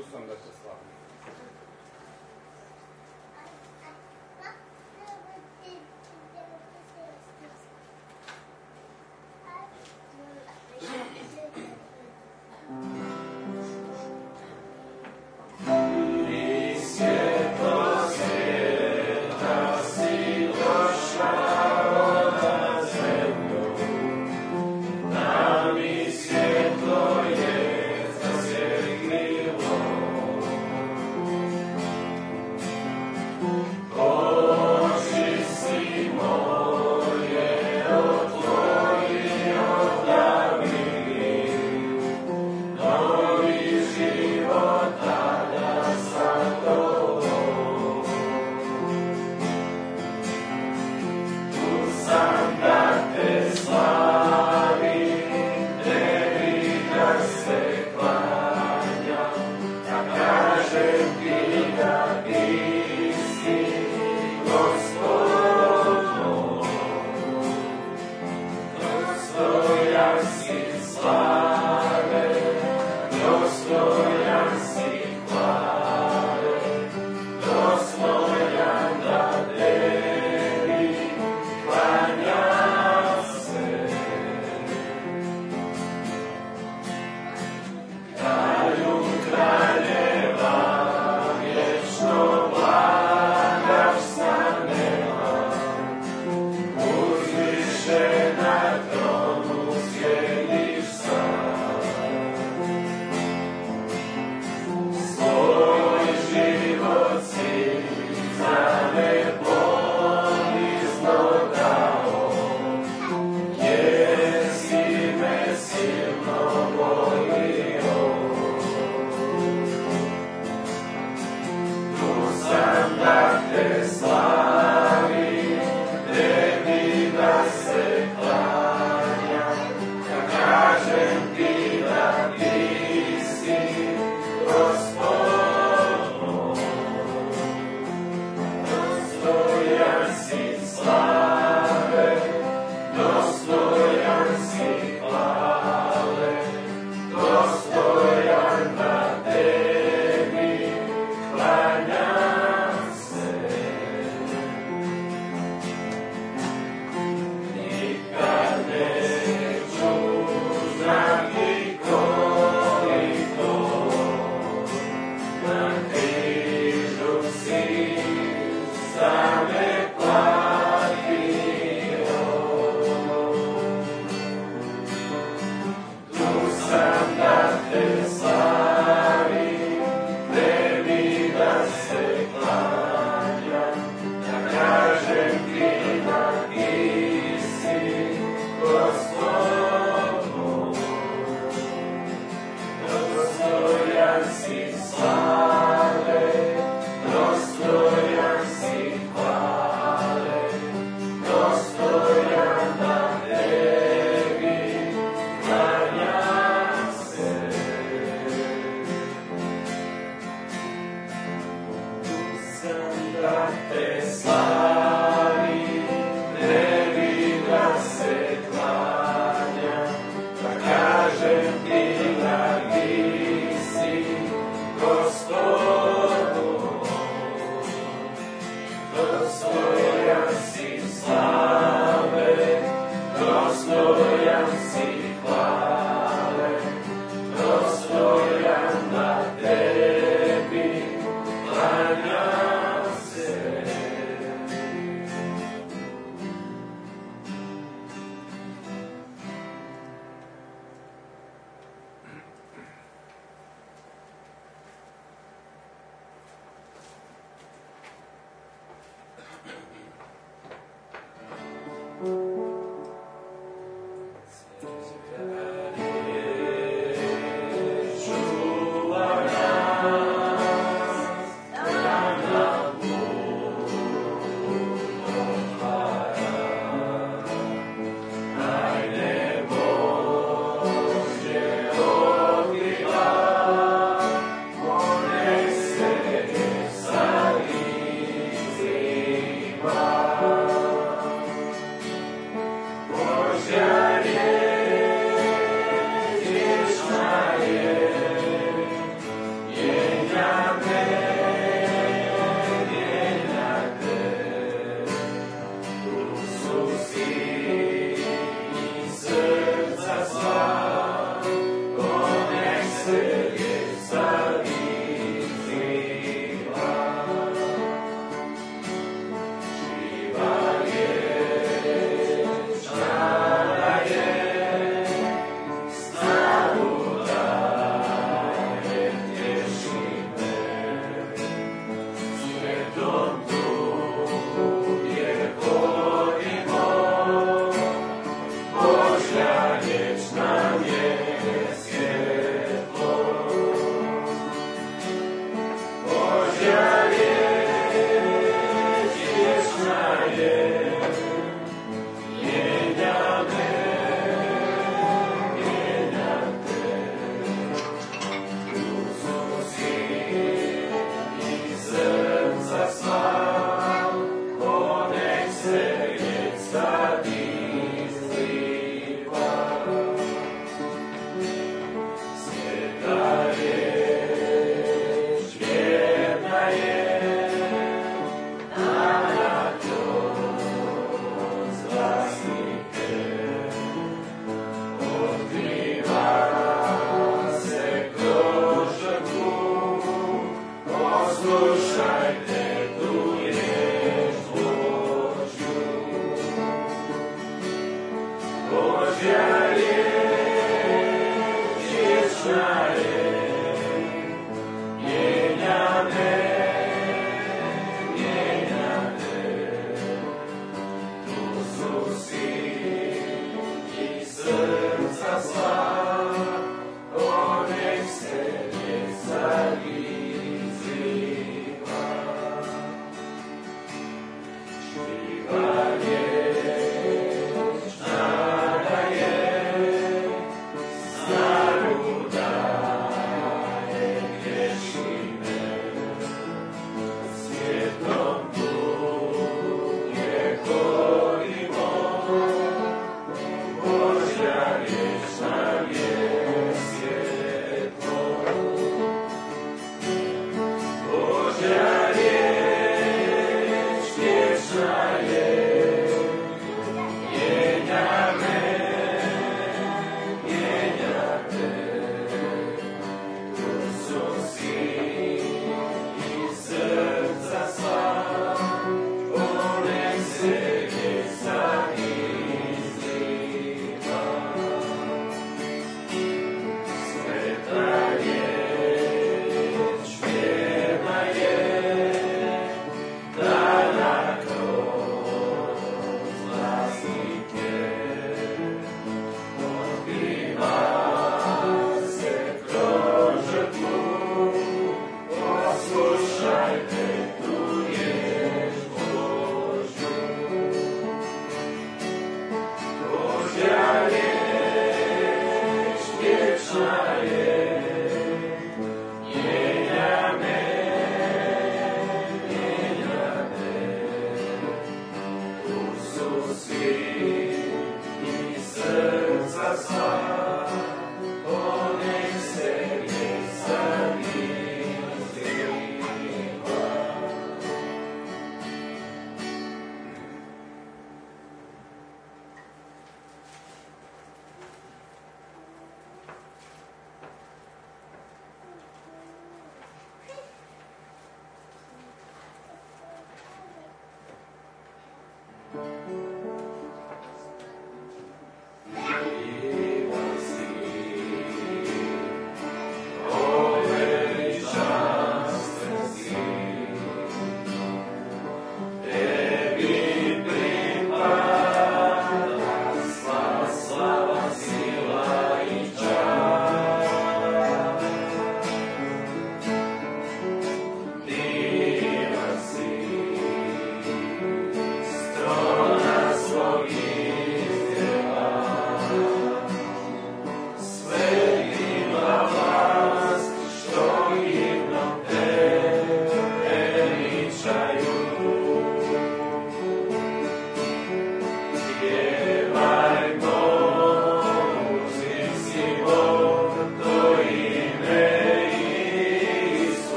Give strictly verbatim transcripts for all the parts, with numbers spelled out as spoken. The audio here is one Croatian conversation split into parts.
iskustvom da te slavim.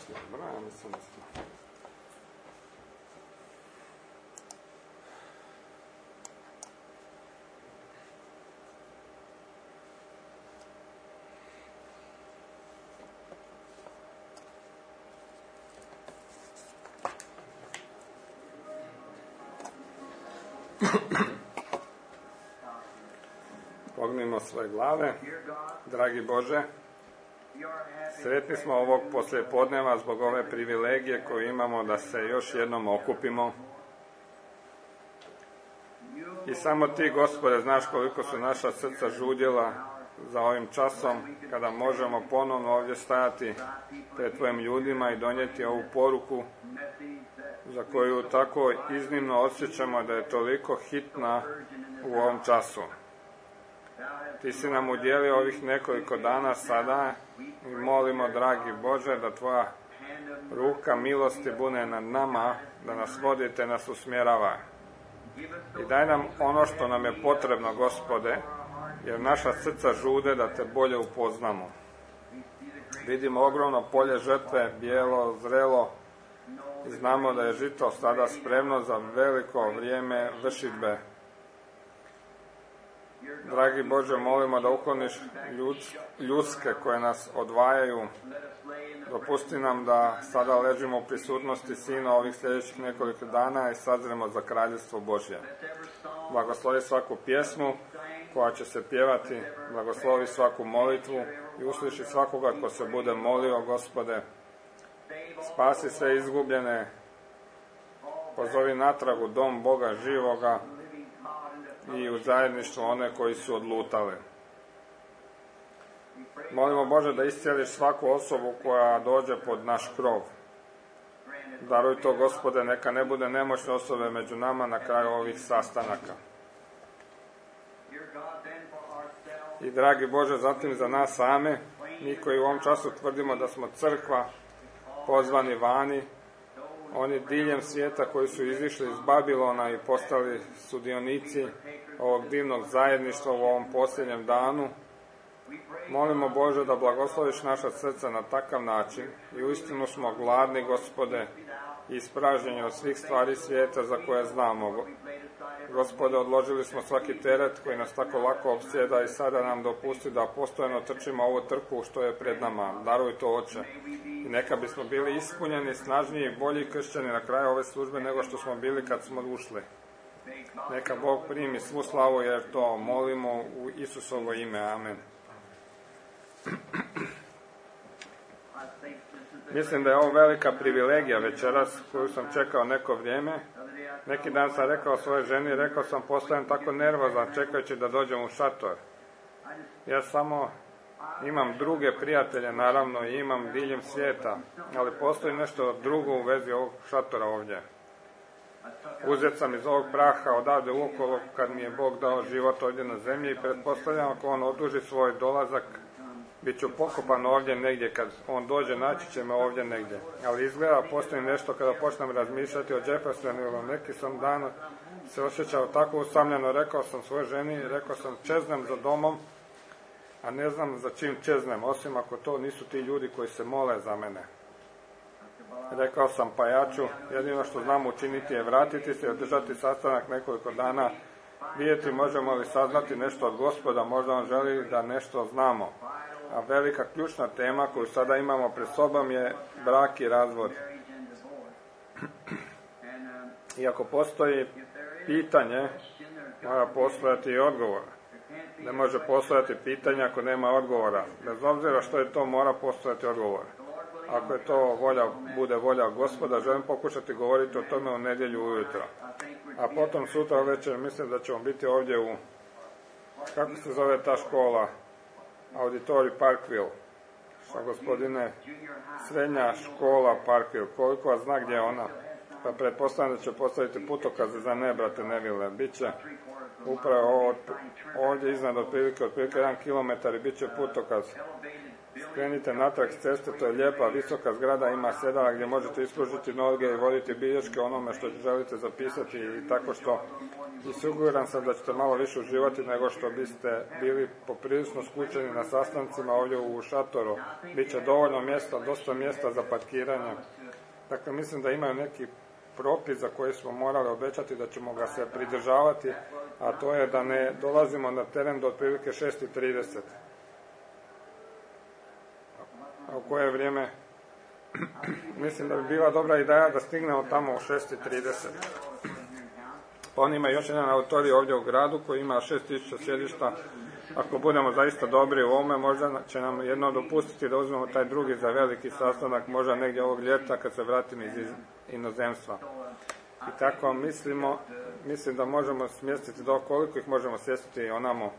išli. Dobro, ja mislim da smo. Pognimo svoje glave. Dragi Bože, sretni smo ovog poslijepodneva zbog ove privilegije koju imamo da se još jednom okupimo. I samo Ti, Gospode, znaš koliko su naša srca žudjela za ovim časom, kada možemo ponovno ovdje stajati pred Tvojim ljudima i donijeti ovu poruku za koju tako iznimno osjećamo da je toliko hitna u ovom času. Ti si nam udjelio ovih nekoliko dana sada i molimo, dragi Bože, da Tvoja ruka milosti bude nad nama, da nas vodi te nas usmjerava. I daj nam ono što nam je potrebno, Gospode, jer naša srca žude da Te bolje upoznamo. Vidimo ogromno polje žetve, bijelo, zrelo, i znamo da je žito sada spremno za veliko vrijeme vršidbe. Dragi Bože, molimo da ukloniš ljudske koje nas odvajaju. Dopusti nam da sada ležimo u prisutnosti Sina ovih sljedećih nekoliko dana i sazremo za Kraljevstvo Božje. Blagoslovi svaku pjesmu koja će se pjevati, blagoslovi svaku molitvu i usliši svakoga ko se bude molio, Gospode. Spasi sve izgubljene, pozovi natrag u dom Boga živoga i u zajedništvo one koji su odlutali. Molimo, Bože, da iscijeliš svaku osobu koja dođe pod naš krov. Daruj to, Gospode, neka ne bude nemoćne osobe među nama na kraju ovih sastanaka. I, dragi Bože, zatim za nas same, mi koji u ovom času tvrdimo da smo crkva, pozvani vani, oni diljem svijeta koji su izišli iz Babilona i postali sudionici ovog divnog zajedništva u ovom posljednjem danu. Molimo, Bože, da blagosloviš naša srca na takav način i uistinu smo gladni, Gospode, i ispražnjeni od svih stvari svijeta za koje znamo. Gospode, odložili smo svaki teret koji nas tako lako opsjeda i sada nam dopusti da postojano trčimo ovu trku što je pred nama. Daruj to, Oče. I neka bismo bili ispunjeni, snažniji i bolji kršćani na kraju ove službe nego što smo bili kad smo ušli. Neka Bog primi svu slavu jer to molimo u Isusovo ime. Amen. Mislim da je ovo velika privilegija večeras koju sam čekao neko vrijeme. Neki dan sam rekao svojoj ženi, rekao sam postajem tako nervozan čekajući da dođem u šator. Ja samo imam druge prijatelje, naravno, i imam diljem svijeta, ali postoji nešto drugo u vezi ovog šatora ovdje. Uzet sam iz ovog praha odavde uokolo kad mi je Bog dao život ovdje na zemlji i pretpostavljam ako On oduži svoj dolazak, bit ću pokopan ovdje negdje, kad On dođe naći će me ovdje negdje. Ali izgleda postoji nešto kada počnem razmišljati o Jeffersonu, neki sam dan se osjećao tako usamljeno, rekao sam svojoj ženi, rekao sam čeznem za domom, a ne znam za čim čeznem, osim ako to nisu ti ljudi koji se mole za mene. Rekao sam, pa ja ću, jedino što znam učiniti je vratiti se i održati sastanak nekoliko dana, vidjeti možemo li saznati nešto od Gospoda, možda On želi da nešto znamo. A velika ključna tema koju sada imamo pred sobom je brak i razvod. I ako postoji pitanje, mora postojati i odgovor. Ne može postojati pitanje ako nema odgovora. Bez obzira što je to, mora postojati odgovor. Ako je to volja, bude volja Gospoda, želim pokušati govoriti o tome u nedjelju ujutro. A potom sutra večer mislim da ćemo biti ovdje u, kako se zove ta škola, Auditori Parkville. Šta, gospodine, srednja škola Parkville, koliko vas zna gdje je ona? Pa pretpostavljam da će postaviti putokaze za ne, brate Neville. Biće upravo ovdje iznad otprilike, otprilike jedan kilometar i bit će putokaz. krenite natrag s ceste, to je lijepa, visoka zgrada, ima sjedala gdje možete ispružiti noge i voditi bilješke onome što želite zapisati i tako što. I siguran sam da ćete malo više uživati nego što biste bili poprilično skučeni na sastancima ovdje u šatoru. Biće dovoljno mjesta, dosta mjesta za parkiranje. Dakle, mislim da imaju neki propis za koji smo morali obećati da ćemo ga se pridržavati, a to je da ne dolazimo na teren do otprilike šest i trideset. A u koje vrijeme mislim da bi bila dobra ideja da stignemo tamo u šest i trideset. Pa on ima još jedan auditorij ovdje u gradu koji ima šest tisuća sjedišta. Ako budemo zaista dobri u ovome, možda će nam jedno dopustiti da uzmemo taj drugi za veliki sastanak, možda negdje ovog ljeta kad se vratim iz inozemstva. I tako mislimo, mislim da možemo smjestiti do koliko ih možemo smjestiti onamo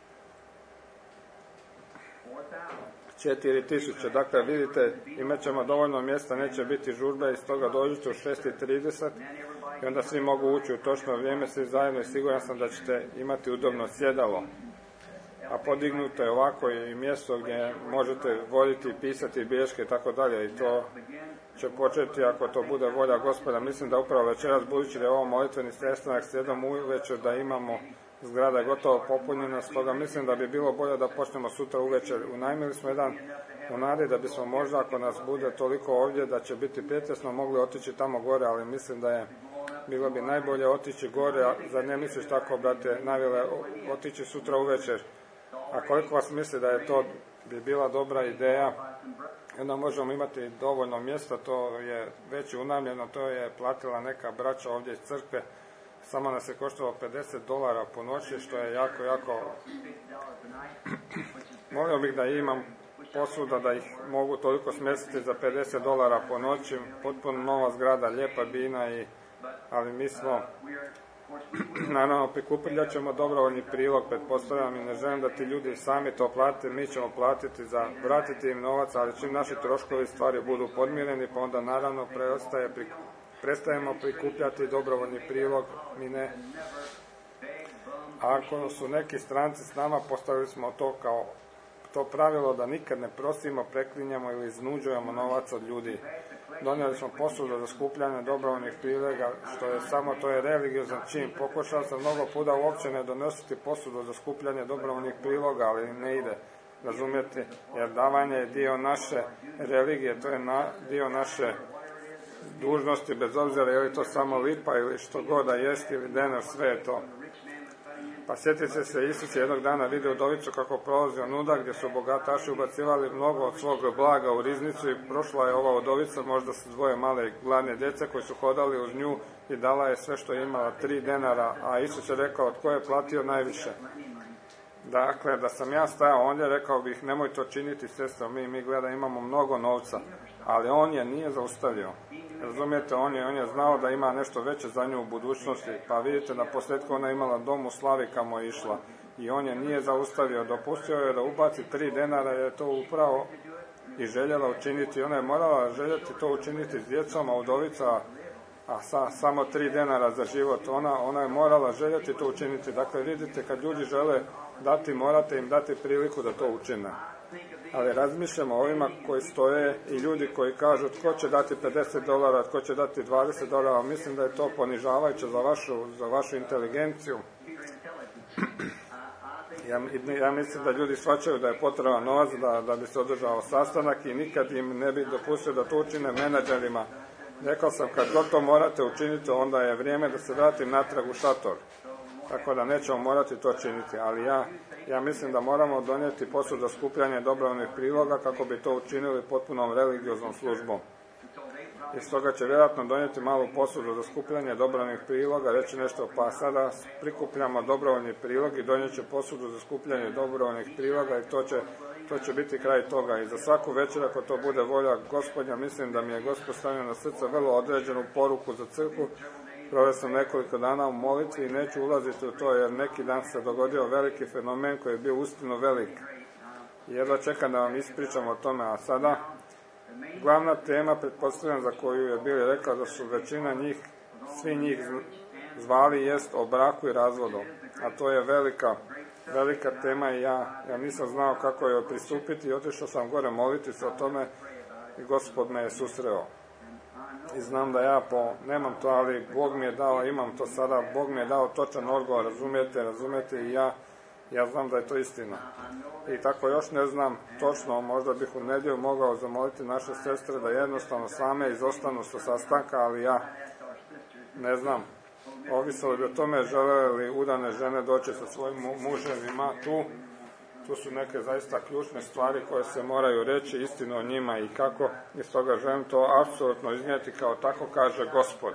četiri tisuće. Dakle, vidite, imat ćemo dovoljno mjesta, neće biti žurbe i stoga dođite u šest i trideset i onda svi mogu ući u točno vrijeme, svi zajedno i siguran sam da ćete imati udobno sjedalo. A podignuto je ovako i mjesto gdje možete voditi, pisati bilješke i tako dalje i to će početi ako to bude volja Gospoda. Mislim da upravo večeras, budući da je ovo molitveni sastanak slijedom uvečer, da imamo zgrada je gotovo popunjena, stoga mislim da bi bilo bolje da počnemo sutra uvečer. Unajmili smo jedan u nadi da bismo možda, ako nas bude toliko ovdje da će biti prijatno, mogli otići tamo gore, ali mislim da je bilo bi najbolje otići gore, a zar ne misliš tako, brate Navile, otići sutra uvečer? A koliko vas misli da je to bi bila dobra ideja, onda možemo imati dovoljno mjesta, to je već unajmljeno, to je platila neka braća ovdje iz crkve, samo nas je koštalo pedeset dolara po noći, što je jako, jako... Molio bih da imam posuda da ih mogu toliko smjestiti za pedeset dolara po noći, potpuno nova zgrada, lijepa bina, i... ali mi smo... Naravno, prikupit ćemo dobrovoljni prilog, pretpostavljam, i ne želim da ti ljudi sami to plate, mi ćemo platiti za vratiti im novac, ali čim naši troškovi stvari budu podmireni, pa onda naravno preostaje, prestajemo prikupljati dobrovoljni prilog, mi ne. A ako su neki stranci s nama, postavili smo to kao to pravilo da nikad ne prosimo, preklinjamo ili iznuđujemo novac od ljudi. Donijeli smo posudu za skupljanje dobrovoljnih priloga, što je samo, to je religiozan čin. Pokušao sam mnogo puta uopće ne donositi posudu za skupljanje dobrovoljnih priloga, ali ne ide, razumijete, jer davanje je dio naše religije, to je na, dio naše dužnosti, bez obzira je li to samo lipa ili što god da jest ili denar, sve je to. Pa sjetite se, Isus je jednog dana vidio udovicu kako prolazi onuda gdje su bogataši ubacivali mnogo od svog blaga u riznicu i prošla je ova udovica, možda su dvoje male gladne djece koji su hodali uz nju i dala je sve što je imala, tri denara, a Isus je rekao od koje je platio najviše. Dakle, da sam ja stajao ondje, rekao bih nemoj to činiti, sestro, mi, mi gleda imamo mnogo novca, ali on je nije zaustavio. Razumijete, on je, on je znao da ima nešto veće za nju u budućnosti, pa vidite, na posljedku ona imala dom u slavi kamo je išla i on je nije zaustavio, dopustio je da ubaci tri denara, jer je to upravo i željela učiniti, ona je morala željeti to učiniti s djecom, a udovica, a sa, samo tri denara za život, ona, ona je morala željeti to učiniti. Dakle, vidite, kad ljudi žele dati, morate im dati priliku da to učine. Ali razmišljamo o ovima koji stoje i ljudi koji kažu tko će dati pedeset dolara, tko će dati dvadeset dolara, mislim da je to ponižavajuće za vašu, za vašu inteligenciju. Ja, ja mislim da ljudi shvaćaju da je potreban novac da, da bi se održao sastanak i nikad im ne bi dopustio da to učine menadžerima. Rekao sam, kad god to morate učiniti, onda je vrijeme da se vratim natrag u šator. Tako da nećemo morati to činiti, ali ja, ja mislim da moramo donijeti posud za skupljanje dobrovoljnih priloga kako bi to učinili potpunom religioznom službom. I stoga će vjerojatno donijeti malu posudu za skupljanje dobrovoljnih priloga, reći nešto, pa sada prikupljamo dobrovoljni prilog i donijet će posudu za skupljanje dobrovoljnih priloga i to će, to će biti kraj toga. I za svaku večer, ako to bude volja Gospodnja, mislim da mi je Gospod stavio na srce vrlo određenu poruku za crkvu. Proveo sam nekoliko dana u molitvi i neću ulaziti u to, jer neki dan se dogodio veliki fenomen koji je bio uistinu velik. Jedva čekam da vam ispričam o tome, a sada glavna tema, pretpostavljam, za koju je Bili rekao da su većina njih, svi njih zvali, jest o braku i razvodu. A to je velika, velika tema i ja, ja nisam znao kako joj pristupiti i otišao sam gore moliti se o tome i Gospod me je susreo. I znam da ja po, nemam to, ali Bog mi je dao, imam to sada, Bog mi je dao točan odgovor, razumijete, razumijete i ja, ja znam da je to istina. I tako još ne znam točno, možda bih u nedjelju mogao zamoliti naše sestre da jednostavno same izostanu sa sastanka, ali ja ne znam. Ovisilo bi o tome žele li udane žene doći sa svojim muževima tu. Tu su neke zaista ključne stvari koje se moraju reći, istinu o njima i kako. I stoga želim to apsolutno iznijeti kao tako kaže Gospod.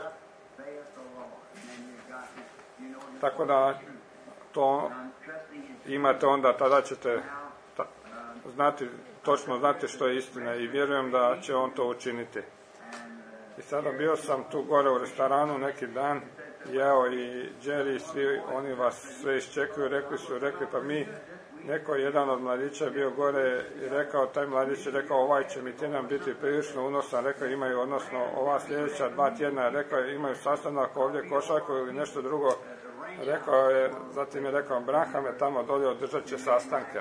Tako da to imate onda, tada ćete ta, znati, točno znati što je istina i vjerujem da će on to učiniti. I sada bio sam tu gore u restoranu neki dan, jeo i Jerry, svi oni vas sve iščekuju, rekli su, rekli pa mi, neko jedan od mladića je bio gore i rekao, taj mladić je rekao, ovaj će mi tjedan biti prilično unosan, rekao imaju, odnosno ova sljedeća dva tjedna, rekao imaju sastanak ovdje, košarku ili nešto drugo, rekao je, zatim je rekao, Branham je tamo dolje, održat će sastanke.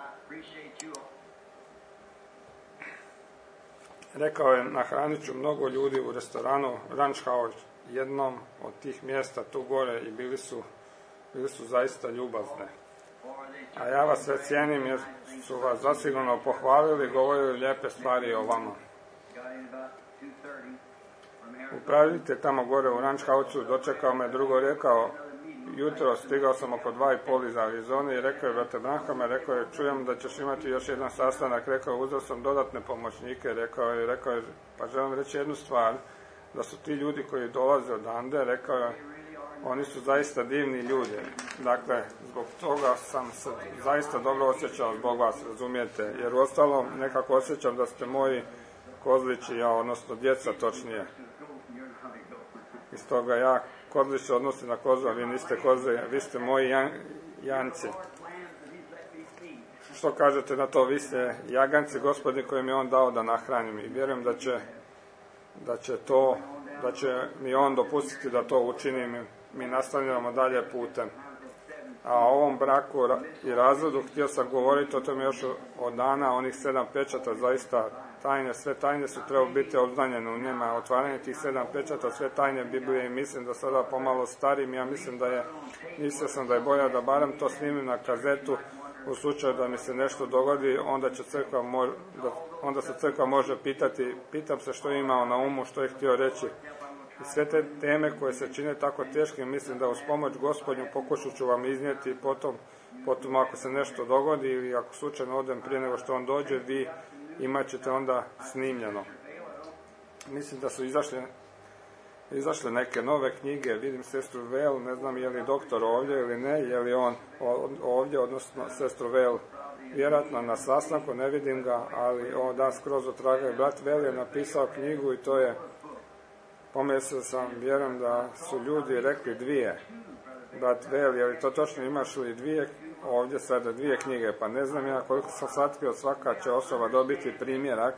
Rekao je, nahranit ću mnogo ljudi u restoranu Ranch House, jednom od tih mjesta tu gore i bili su, bili su zaista ljubazne. A ja vas sve cijenim jer su vas zasigurno pohvalili, govorili lijepe stvari o vama. Upravljite tamo gore u Ranch House-u, dočekao me drugo, rekao, jutro stigao sam oko dva i pol iz Arizone i rekao je, brate Branhame, rekao je, čujem da ćeš imati još jedan sastanak, rekao je, uzeo sam dodatne pomoćnike, rekao je, rekao je, pa želim reći jednu stvar, da su ti ljudi koji dolaze odande, rekao je, oni su zaista divni ljudi. Dakle, zbog toga sam se zaista dobro osjećao zbog vas, razumijete, jer uostalom nekako osjećam da ste moji kozlići, ja, odnosno djeca točnije. I stoga ja, kozlić se odnosi na kozu, a vi niste koze, vi ste moji jan, janci. Što kažete na to? Vi ste jaganci, Gospodin koji mi je on dao da nahranim i vjerujem da će, da će to, da će mi on dopustiti da to učinim. Mi nastavljamo dalje putem. A o ovom braku i razvodu htio sam govoriti o tome još od dana, onih sedam pečata, zaista tajne, sve tajne su trebaju biti obznanjene u njima. Otvaranje tih sedam pečata, sve tajne Biblije i mislim da sada pomalo starim, ja mislim da je, mislio sam da je bolje da barem to snimim na kazetu, u slučaju da mi se nešto dogodi, onda će crkva mož, da, onda se crkva može pitati, pitam se što je imao na umu, što je htio reći. I sve te teme koje se čine tako teške, mislim da uz pomoć Gospodnju pokušat ću vam iznijeti, potom, potom ako se nešto dogodi ili ako slučajno odem prije nego što on dođe, vi imat ćete onda snimljeno. Mislim da su izašle, izašle neke nove knjige, vidim sestru Vel, ne znam je li doktor ovdje ili ne, je li on ovdje, odnosno sestru Vel, vjerojatno na sastanku, ne vidim ga, ali on da skroz otraga. Brat Vel je napisao knjigu i to je, pomislio sam, vjerujem da su ljudi rekli dvije. Brat Vel, je li to točno, imaš li dvije, ovdje sada dvije knjige, pa ne znam ja koliko sam shvatio, svaka će osoba dobiti primjerak.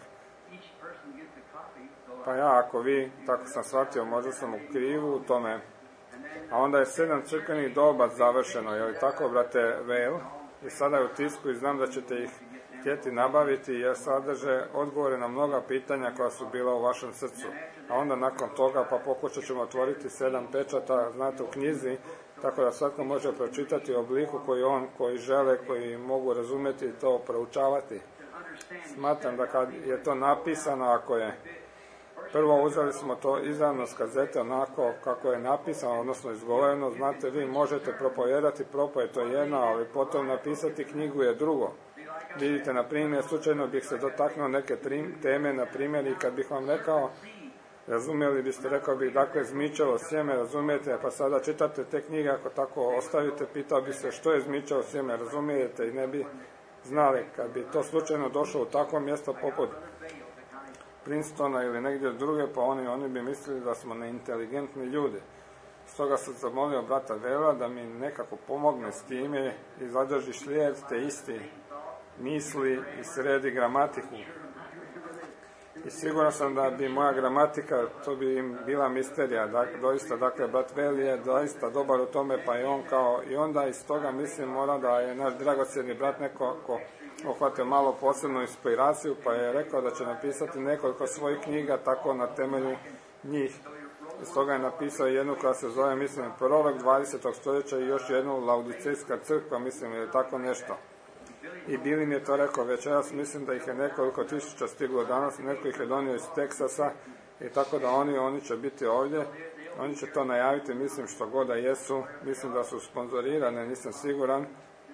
Pa ja, ako vi, tako sam shvatio, možda sam u krivu u tome. A onda je sedam crkvenih doba završeno, je li tako, brate Vel? I sada je u tisku i znam da ćete ih htjeti nabaviti jer sadrže odgovore na mnoga pitanja koja su bila u vašem srcu. A onda nakon toga pa pokušat ćemo otvoriti sedam pečata, znate, u knjizi, tako da svatko može pročitati obliku koji on, koji žele, koji mogu razumjeti i to proučavati. Smatram da kad je to napisano, ako je prvo uzeli smo to izravno s kazete onako kako je napisano, odnosno izgovoreno, znate, vi možete propovijedati propovijed, to je jedno, ali potom napisati knjigu je drugo. Vidite, na primjer, slučajno bih se dotaknuo neke teme, na primjer, i kad bih vam rekao, razumjeli biste, rekao bih, dakle, zmičalo sjeme, razumijete, pa sada čitate te knjige, ako tako ostavite, pitao bi se što je zmičalo sjeme, razumijete, i ne bi znali, kad bi to slučajno došlo u takvo mjesto poput Princetona ili negdje druge, pa oni, oni bi mislili da smo neinteligentni ljudi. Stoga sam zamolio brata Vela da mi nekako pomogne s time i zadrži slijed te isti misli i sredi gramatiku. I siguran sam da bi moja gramatika, to bi im bila misterija, da, doista, dakle, brat Veli je doista dobar u tome, pa i on kao, i onda iz toga mislim mora da je naš dragocjeni brat neko ko uhvatio malo posebnu inspiraciju, pa je rekao da će napisati nekoliko svojih knjiga, tako na temelju njih. Iz toga je napisao jednu koja se zove, mislim, Prorok dvadesetog stoljeća i još jednu Laodicejska crkva, mislim, je tako nešto. I Bili mi je to rekao večeras, mislim da ih je nekoliko tisuća stiglo danas, neko ih je donio iz Teksasa i tako da oni, oni će biti ovdje, oni će to najaviti, mislim što god da jesu, mislim da su sponzorirane, nisam siguran.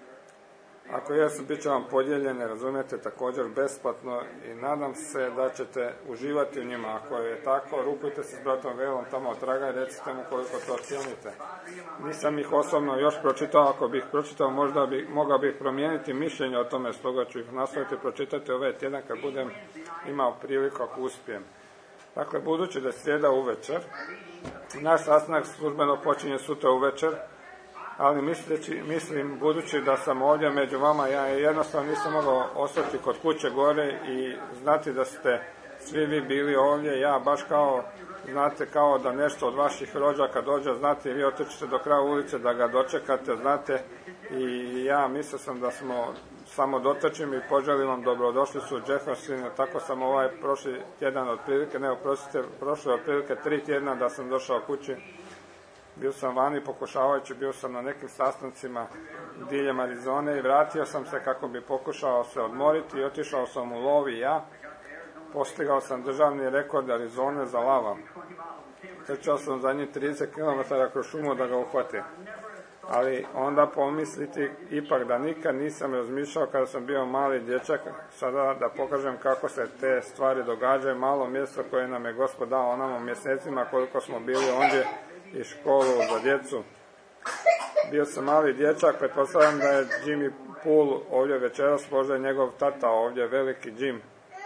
Ako jesu, bit će vam podijeljene, razumijete, također besplatno i nadam se da ćete uživati u njima. Ako je tako, rukujte se s bratom Velom tamo otraga i recite mu koliko to cijenite. Nisam ih osobno još pročitao, ako bih pročitao možda bi, mogao bih promijeniti mišljenje o tome, stoga ću ih nastaviti pročitati ovaj tjedan kad budem imao priliku ako uspijem. Dakle, budući da je srijeda uvečer, naš sastanak službeno počinje sutra uvečer, ali misleći, mislim, budući da sam ovdje među vama, ja jednostavno nisam mogao ostati kod kuće gore i znati da ste svi vi bili ovdje, ja baš kao, znate, kao da nešto od vaših rođaka dođe, znate, vi otičete do kraja ulice da ga dočekate, znate, i ja mislio sam da smo samo dotrčim i poželim vam dobrodošlicu u Jefferson, tako sam ovaj prošli tjedan otprilike, ne, oprostite, prošle otprilike tri tjedna da sam došao kući. Bio sam vani pokušavajući, bio sam na nekim sastancima diljem Arizone i vratio sam se kako bi pokušao se odmoriti i otišao sam u lov i ja. Postigao sam državni rekord Arizone za lava. Trčao sam zadnjih trideset kilometara kroz šumu da ga uhvatim. Ali onda pomisliti ipak da nikad nisam razmišljao kada sam bio mali dječak, sada da pokažem kako se te stvari događaju, malo mjesto koje nam je Gospod dao onamo mjesecima koliko smo bili ondje i školu za djecu. Bio sam mali dječak, pretpostavljam da je Jimmy Poole ovdje večeras, možda je njegov tata ovdje, veliki Jim.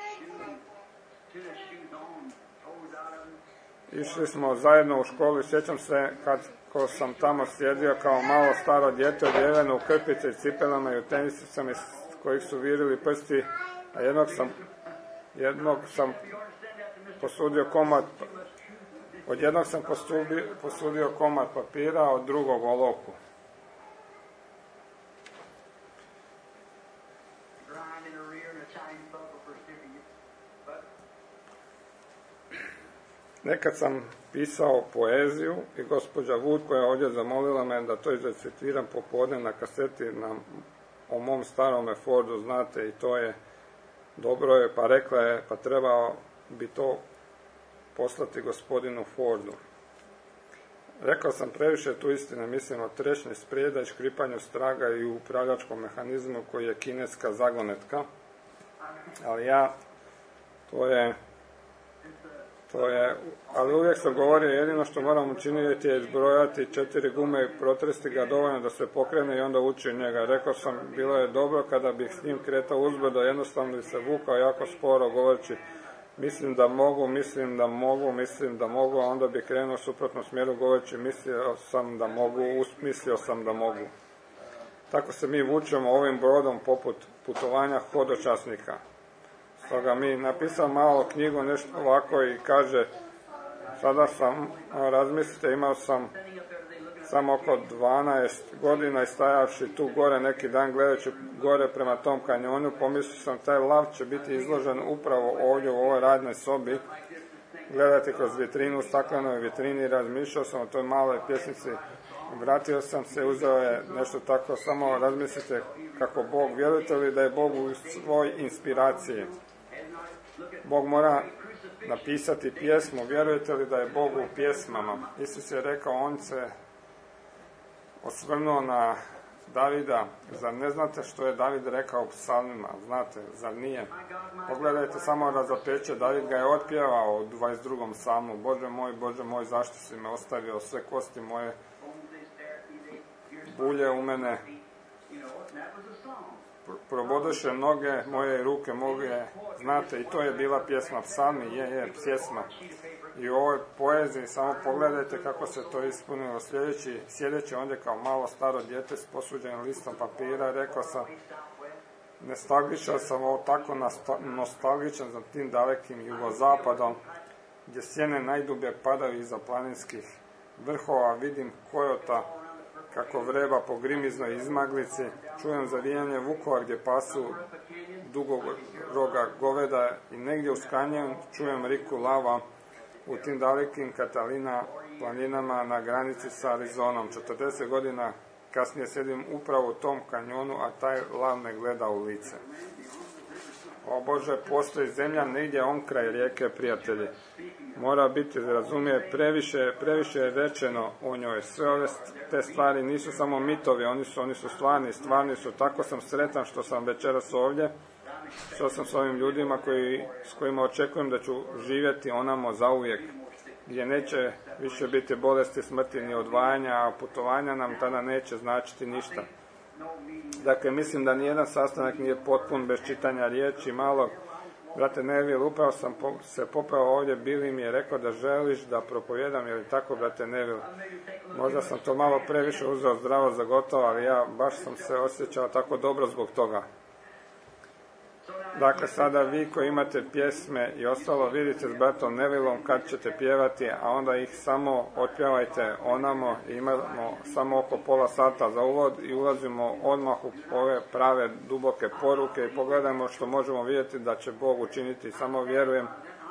Išli smo zajedno u školu, sjećam se kad ko sam tamo sjedio kao malo staro dijete odjeveno u krpice i cipelama i u tenisicama iz kojih su virili prsti, a jednog sam, jednog sam posudio komad Od jednog sam posudio, posudio komad papira, od drugog olovku. Nekad sam pisao poeziju i gospođa Wood, koja je ovdje zamolila me da to izrecitiram popodne na kaseti na, o mom starome Fordu, znate, i to je dobro je, pa rekla je, pa trebao bi to poslati gospodinu Fordu. Rekao sam previše tu istine, mislim o trešnji sprijeda i škripanju straga i upravljačkom mehanizmu koji je kineska zagonetka, ali ja, to je, to je, ali uvijek sam govorio, jedino što moram učiniti je izbrojati četiri gume i protresti ga dovoljno da se pokrene i onda ući u njega. Rekao sam, bilo je dobro kada bih s njim kretao uzbrdo, jednostavno bi se vukao jako sporo govoreći mislim da mogu, mislim da mogu, mislim da mogu, a onda bi krenuo suprotno smjeru govoreći mislio sam da mogu, mislio sam da mogu. Tako se mi vučemo ovim brodom poput putovanja hodočasnika. Stoga mi napisao malo knjigu nešto ovako i kaže, sada sam, razmislite, imao sam samo oko dvanaest godina i stajavši tu gore neki dan gledajući gore prema tom kanjonu, pomislio sam taj lav će biti izložen upravo ovdje u ovoj radnoj sobi, gledati kroz vitrinu u staklenoj vitrini, razmišljao sam o toj maloj pjesnici, vratio sam se, uzeo je nešto tako, samo razmislite kako Bog, vjerujete li da je Bog u svoj inspiraciji? Bog mora napisati pjesmu, vjerujete li da je Bog u pjesmama? Isus je rekao, on se osvrnuo na Davida, zar ne znate što je David rekao u psalmima, znate, zar nije? Pogledajte samo razopeće, David ga je otpjevao u dvadeset drugom psalmu, Bože moj, Bože moj, zašto si me ostavio, sve kosti moje bulje u mene, probodoše noge moje i ruke moje, znate, i to je bila pjesma, psalmi, je, je, pjesma. I u ovoj poeziji, samo pogledajte kako se to ispunilo. Sljedeći, sjedeći ondje kao malo staro dijete s posuđenim listom papira, rekao sam, Nostalgičan sam, ovo tako nostalgičan za tim dalekim jugozapadom, gdje sjene najdublje padaju iza planinskih vrhova, vidim kojota kako vreba po grimiznoj izmaglici, čujem zavijanje vukova gdje pasu dugog roga goveda i negdje uz kanjon čujem riku lava u tim dalekim Katalina planinama na granici sa Arizonom. četrdeset godina kasnije sjedim upravo u tom kanjonu, a taj lav me gleda u lice. O Bože, postoji zemlja negdje onkraj rijeke, prijatelji. Mora biti, razumije, previše, previše je rečeno o njoj. Sve ove te stvari nisu samo mitovi, oni su, oni su stvarni, stvarni su. Tako sam sretan što sam večeras ovdje, što sam s ovim ljudima koji, s kojima očekujem da ću živjeti onamo zauvijek, gdje neće više biti bolesti, smrti ni odvajanja, a putovanja nam tada neće značiti ništa. Dakle, mislim da nijedan sastanak nije potpun bez čitanja riječi malo. Brate Neville, upravo sam po, se popravo ovdje, Bili mi je rekao da želiš da propovijedam, je li tako, brate Neville? Možda sam to malo previše uzeo zdravo za gotovo, ali ja baš sam se osjećao tako dobro zbog toga. Dakle, sada vi koji imate pjesme i ostalo, vidite s bratom Nevillom kad ćete pjevati, a onda ih samo otpjevajte onamo. Imamo samo oko pola sata za uvod i ulazimo odmah u ove prave duboke poruke i pogledajmo što možemo vidjeti da će Bog učiniti. Samo vjerujem,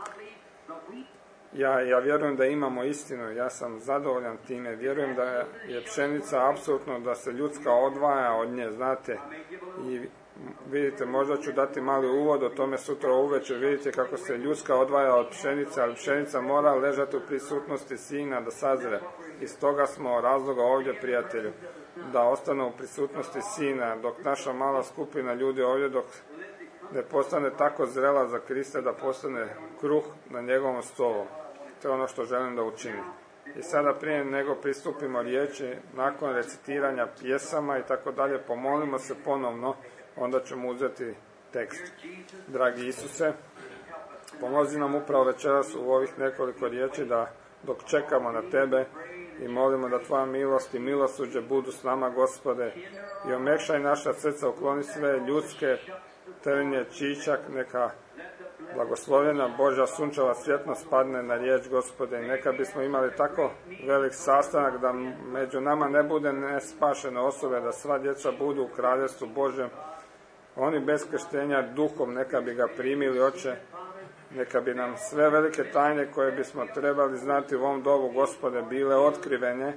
ja, ja vjerujem da imamo istinu, ja sam zadovoljan time, vjerujem da je pšenica apsolutno, da se ljudska odvaja od nje, znate, i vidite, možda ću dati mali uvod o tome sutra uvečer, vidite kako se ljudska odvaja od pšenice, ali pšenica mora ležati u prisutnosti Sina da sazre. Iz toga smo razloga ovdje, prijatelju, da ostane u prisutnosti Sina, dok naša mala skupina ljudi ovdje, dok ne postane tako zrela za Krista da postane kruh na njegovom stolu. To je ono što želim da učinim. I sada prije nego pristupimo riječi, nakon recitiranja pjesama i tako dalje, pomolimo se ponovno, onda ćemo uzeti tekst. Dragi Isuse, pomozi nam upravo večeras u ovih nekoliko riječi da dok čekamo na Tebe i molimo da Tvoja milost i milosrđe budu s nama, Gospode, i omekšaj naša srca, ukloni sve ljudske trnje, čičak, neka blagoslovljena Božja sunčeva svjetlost padne na riječ, Gospode, i neka bismo imali tako velik sastanak da među nama ne bude nespašene osobe, da sva djeca budu u kraljevstvu Božjem. Oni bez krštenja duhom neka bi ga primili, Oče, neka bi nam sve velike tajne koje bismo trebali znati u ovom dobu, Gospode, bile otkrivene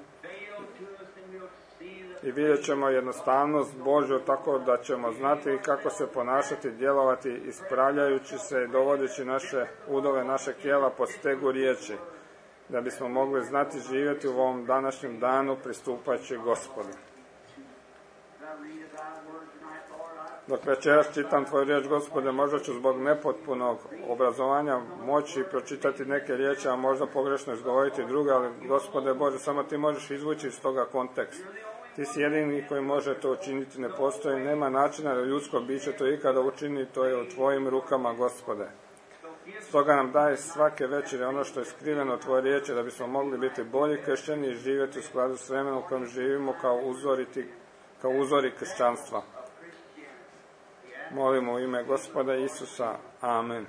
i vidjet ćemo jednostavnost Božju tako da ćemo znati kako se ponašati, djelovati, ispravljajući se i dovodeći naše udove, naše tijela pod stegu riječi, da bismo mogli znati živjeti u ovom današnjem danu pristupajući Gospodu. Dok večeras čitam Tvoju riječ, Gospode, možda ću zbog nepotpunog obrazovanja moći pročitati neke riječi, a možda pogrešno izgovoriti druge, ali Gospode Bože, samo Ti možeš izvući iz toga kontekst. Ti si jedini koji može to učiniti, ne postoji, nema načina da ljudsko biće to ikada učini, to je u Tvojim rukama, Gospode. Stoga nam daj svake večere ono što je skriveno Tvoje riječi, da bismo mogli biti bolji kršćani i živjeti u skladu s vremenom u kojem živimo kao, uzoriti, kao uzori kršćanstva. Molimo u ime Gospoda Isusa. Amen.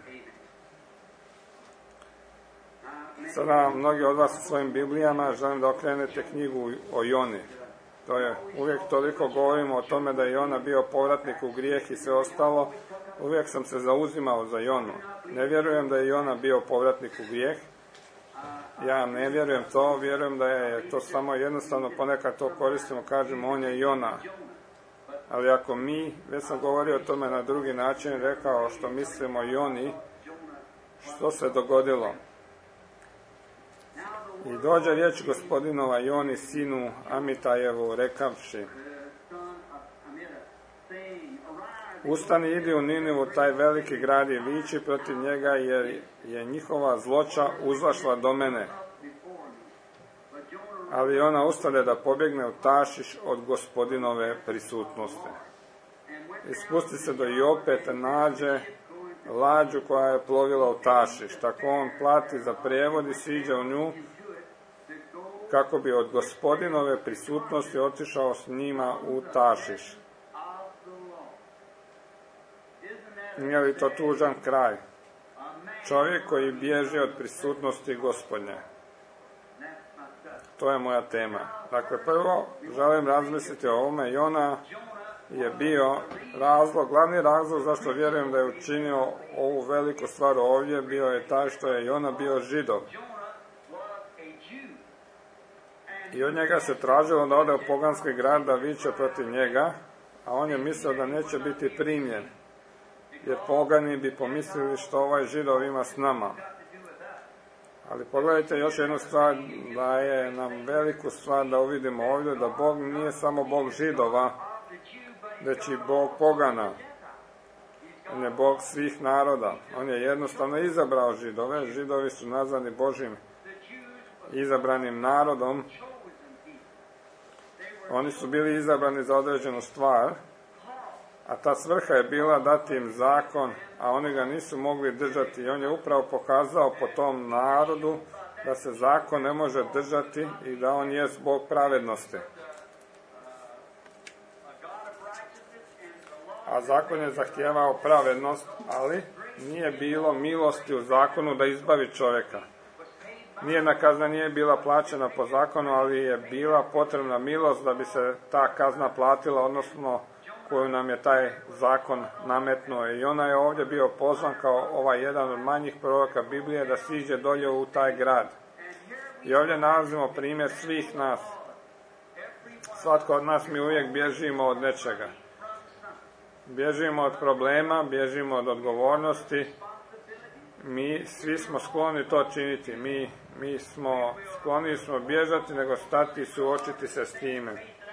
Sada mnogi od vas u svojim Biblijama želim da okrenete knjigu o Joni. To je, uvijek toliko govorimo o tome da je Jona bio povratnik u grijeh i sve ostalo. Uvijek sam se zauzimao za Jonu. Ne vjerujem da je Jona bio povratnik u grijeh. Ja ne vjerujem to, vjerujem da je to samo jednostavno, ponekad to koristimo, kažemo on je Jona. Ali ako mi, već sam govorio o tome na drugi način, rekao što mislimo o Joni, što se dogodilo? I dođe riječ Gospodinova Joni, sinu Amitajevu, rekavši: Ustani, idi u Ninivu, taj veliki grad, i viči protiv njega, jer je njihova zloća uzlašla do mene. Ali ona ustade da pobjegne u Tašiš od Gospodinove prisutnosti. I spusti se do Jope, te nađe lađu koja je plovila u Tašiš. Tako on plati za prijevod i siđe u nju, kako bi od Gospodinove prisutnosti otišao s njima u Tašiš. Nije li to tužan kraj? Čovjek koji bježi od prisutnosti Gospodnje. To je moja tema. Dakle, prvo želim razmisliti o ovome. Jona je bio razlog, glavni razlog zašto vjerujem da je učinio ovu veliku stvar ovdje, bio je taj što je Jona bio Židov. I od njega se tražilo da ode u poganski grad da viče protiv njega, a on je mislio da neće biti primljen, jer pogani bi pomislili što ovaj Židov ima s nama. Ali pogledajte još jednu stvar, da je nam veliku stvar da uvidimo ovdje, da Bog nije samo Bog Židova, već i Bog pogana. On je Bog svih naroda. On je jednostavno izabrao Židove. Židovi su nazvani Božim izabranim narodom. Oni su bili izabrani za određenu stvar, a ta svrha je bila dati im zakon, a oni ga nisu mogli držati. I on je upravo pokazao po tom narodu da se zakon ne može držati i da on jest Bog pravednosti. A zakon je zahtijevao pravednost, ali nije bilo milosti u zakonu da izbavi čovjeka. Nijedna kazna nije bila plaćena po zakonu, ali je bila potrebna milost da bi se ta kazna platila, odnosno koju nam je taj zakon nametnuo. I ona je ovdje bio pozvan kao ovaj jedan od manjih proroka Biblije da siđe dolje u taj grad. I ovdje nalazimo primjer svih nas. Svatko od nas mi uvijek bježimo od nečega. Bježimo od problema, bježimo od odgovornosti. Mi svi smo skloni to činiti. Mi, mi smo skloni smo bježati nego stati i suočiti se s time.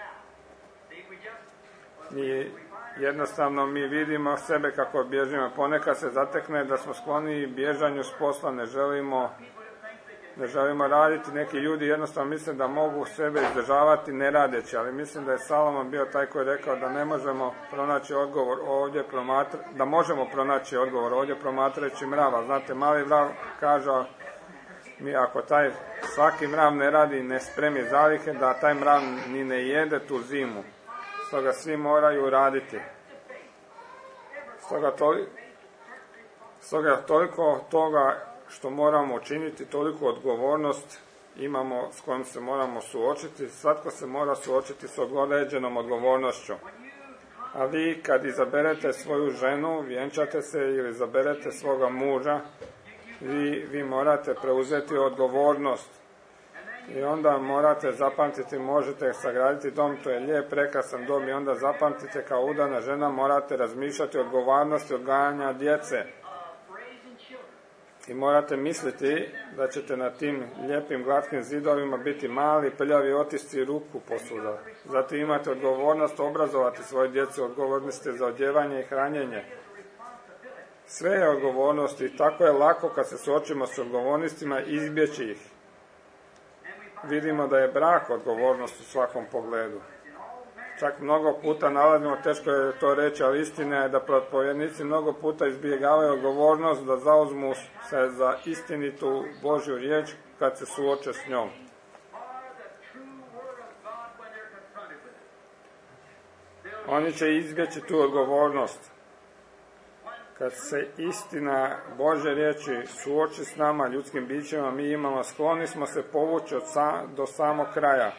Mi jednostavno mi vidimo sebe kako bježimo. Ponekad se zatekne da smo skloni bježanju s posla, ne želimo, ne želimo raditi. Neki ljudi jednostavno misle da mogu sebe izdržavati ne radeći, ali mislim da je Salomon bio taj koji je rekao da ne možemo pronaći odgovor ovdje, promatra, da možemo pronaći odgovor ovdje promatrajući mrava. Znate, mali mrav kaže, mi ako taj svaki mrav ne radi i ne spremi zalihe, da taj mrav ni ne jede tu zimu. Stoga svi moraju raditi. Stoga, toli, stoga toliko toga što moramo učiniti, toliko odgovornost imamo s kojom se moramo suočiti. Svatko se mora suočiti s određenom odgovornošću. A vi kad izaberete svoju ženu, vjenčate se ili izaberete svoga muža, vi, vi morate preuzeti odgovornost. I onda morate zapamtiti, možete sagraditi dom, to je lijep, prekrasan dom, i onda zapamtite kao udana žena morate razmišljati o odgovornosti odgajanja djece. I morate misliti da ćete na tim lijepim glatkim zidovima biti mali, prljavi otisci ruku posuda. Zato imate odgovornost obrazovati svoje djece, odgovorni ste za odjevanje i hranjenje. Sve je odgovornost i tako je lako kad se suočimo s odgovornostima izbjeći ih. Vidimo da je brak odgovornost u svakom pogledu. Čak mnogo puta nalazimo, teško je to reći, ali istina je da propovjednici mnogo puta izbjegavaju odgovornost da zauzmu se za istinitu Božju riječ kad se suoče s njom. Oni će izbjeći tu odgovornost. Kad se istina Božje riječi suoči s nama, ljudskim bićima, mi imamo, skloni smo se povući od sa, do samog kraja.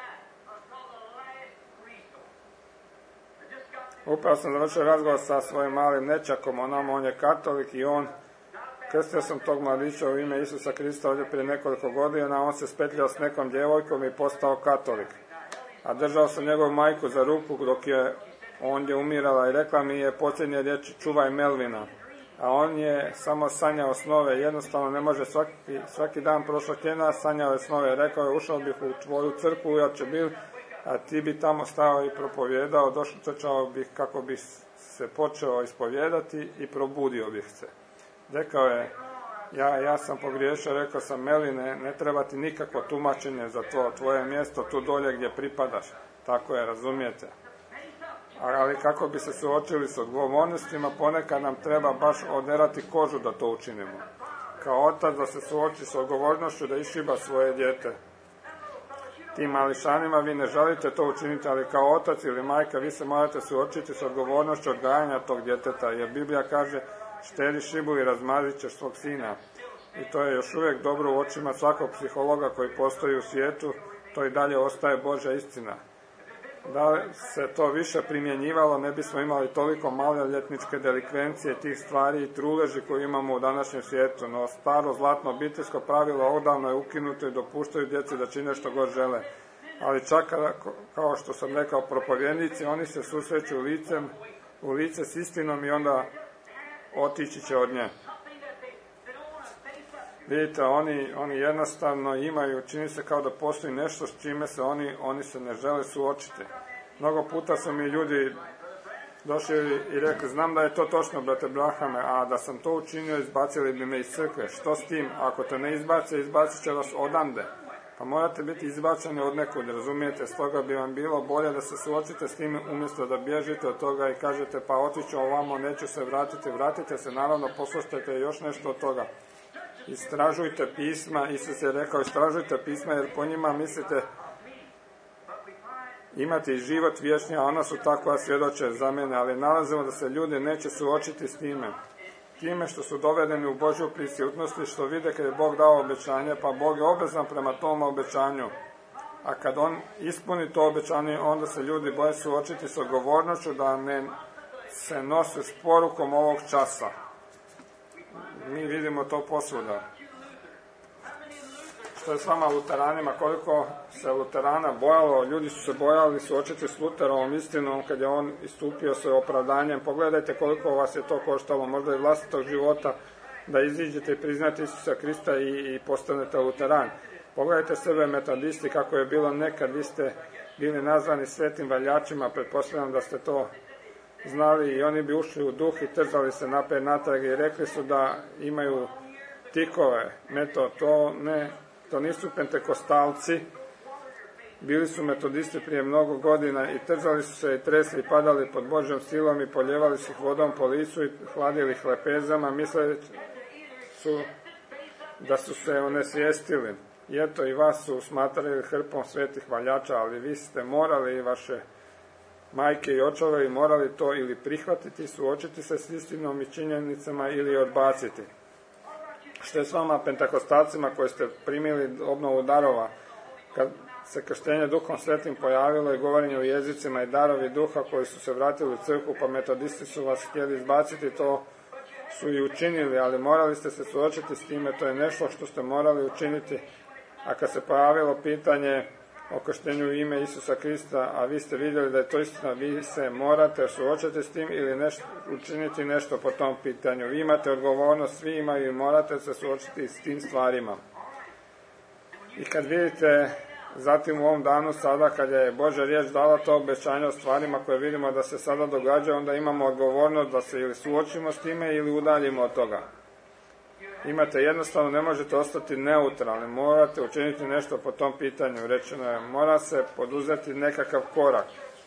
Upravo sam završio razgovor sa svojim malim nečakom, onom, on je katolik i on, krstio sam tog mladića u ime Isusa Krista ovdje prije nekoliko godina, on se spetljao s nekom djevojkom i postao katolik. A držao sam njegovu majku za ruku dok je ondje umirala i rekla mi je posljednje riječi, čuvaj Melvina. A on je samo sanjao snove, jednostavno ne može svaki, svaki dan prošlog tjedna sanjao je snove. Rekao je, ušao bih u tvoju crkvu, ja će bil, a ti bi tamo stao i propovjedao, došao bih kako bi se počeo ispovjedati i probudio bih se. Rekao je, ja, ja sam pogriješio, rekao sam, Meline, ne treba ti nikakvo tumačenje za to, tvoje mjesto tu dolje gdje pripadaš. Tako je, razumijete. Ali kako bi se suočili s odgovornostima, ponekad nam treba baš oderati kožu da to učinimo. Kao otac da se suoči s odgovornošću da iščiba svoje dijete. tim mališanima vi ne želite to učiniti, ali kao otac ili majka vi se morate suočiti s odgovornošću odgajanja tog djeteta, jer Biblija kaže štedi šibu i razmazit ćeš svog sina. I to je još uvijek dobro u očima svakog psihologa koji postoji u svijetu, to i dalje ostaje Božja istina. Da se to više primjenjivalo, ne bismo imali toliko maloljetničke delikvencije, tih stvari i truleži koje imamo u današnjem svijetu, no staro zlatno obiteljsko pravilo odavno je ukinuto i dopuštaju djeci da čine što god žele. Ali čak kada, kao što sam rekao, propovjednici, oni se susreću licem, u lice s istinom i onda otići će od nje. Vidite, oni, oni jednostavno imaju, čini se kao da postoji nešto s čime se oni, oni se ne žele suočiti. Mnogo puta su mi ljudi došli i rekli, znam da je to točno, brate Brahame, a da sam to učinio, izbacili bi me iz crkve. Što s tim? Ako te ne izbace, izbacit će vas odande. Pa morate biti izbačeni od nekud, razumijete? Stoga bi vam bilo bolje da se suočite s tim umjesto da bježite od toga i kažete, pa otiću ovamo, neću se vratiti. Vratite se, naravno, poslušajte još nešto od toga. Istražujte pisma, Isus je rekao, istražujte pisma, jer po njima mislite imati život vječni, a ona su takva svjedoče za mene, ali nalazimo da se ljudi neće suočiti s time. Time što su dovedeni u Božju prisutnost i što vide kad je Bog dao obećanje, pa Bog je obvezan prema tom obećanju. A kad On ispuni to obećanje, onda se ljudi boje suočiti s odgovornošću da ne se nose s porukom ovog časa. Mi vidimo to posvuda. Što je s vama luteranima, koliko se luterana bojalo, ljudi su se bojali suočiti s Luterovom istinom kad je on istupio svojim opravdanjem. Pogledajte koliko vas je to koštalo, možda i vlastitog života, da iziđete i priznate Isusa Krista i, i postanete luteran. Pogledajte sebe metodisti, kako je bilo nekad, vi ste bili nazvani svetim valjačima, pretpostavljam da ste to znali, i oni bi ušli u duh i trzali se naprijed natrag i rekli su da imaju tikove. Meto, to, ne, to nisu pentekostalci, bili su metodisti prije mnogo godina i trzali su se i tresli i padali pod Božjom silom i poljevali su ih vodom po licu i hladili ih lepezama, misleći su da su se onesvijestili. I eto, i vas su smatrali hrpom svetih valjača, ali vi ste morali i vaše majke i očevi morali to ili prihvatiti, suočiti se s istinom i činjenicama ili odbaciti. Što je s vama pentakostalcima koji ste primili obnovu darova, kad se krštenje Duhom Svetim pojavilo i govorenje u jezicima i darovi duha koji su se vratili u crkvu, pa metodisti su vas htjeli izbaciti, to su i učinili, ali morali ste se suočiti s time, to je nešto što ste morali učiniti. A kad se pojavilo pitanje o krštenju u ime Isusa Krista, a vi ste vidjeli da je to istina, vi se morate suočiti s tim ili nešto, učiniti nešto po tom pitanju. Vi imate odgovornost, svi imaju i morate se suočiti s tim stvarima. I kad vidite, zatim u ovom danu sada, kad je Božja riječ dala to obećanje o stvarima koje vidimo da se sada događaju, onda imamo odgovornost da se ili suočimo s time ili udaljimo od toga. Imate, jednostavno ne možete ostati neutralni, morate učiniti nešto po tom pitanju. Rečeno je, mora se poduzeti nekakav korak.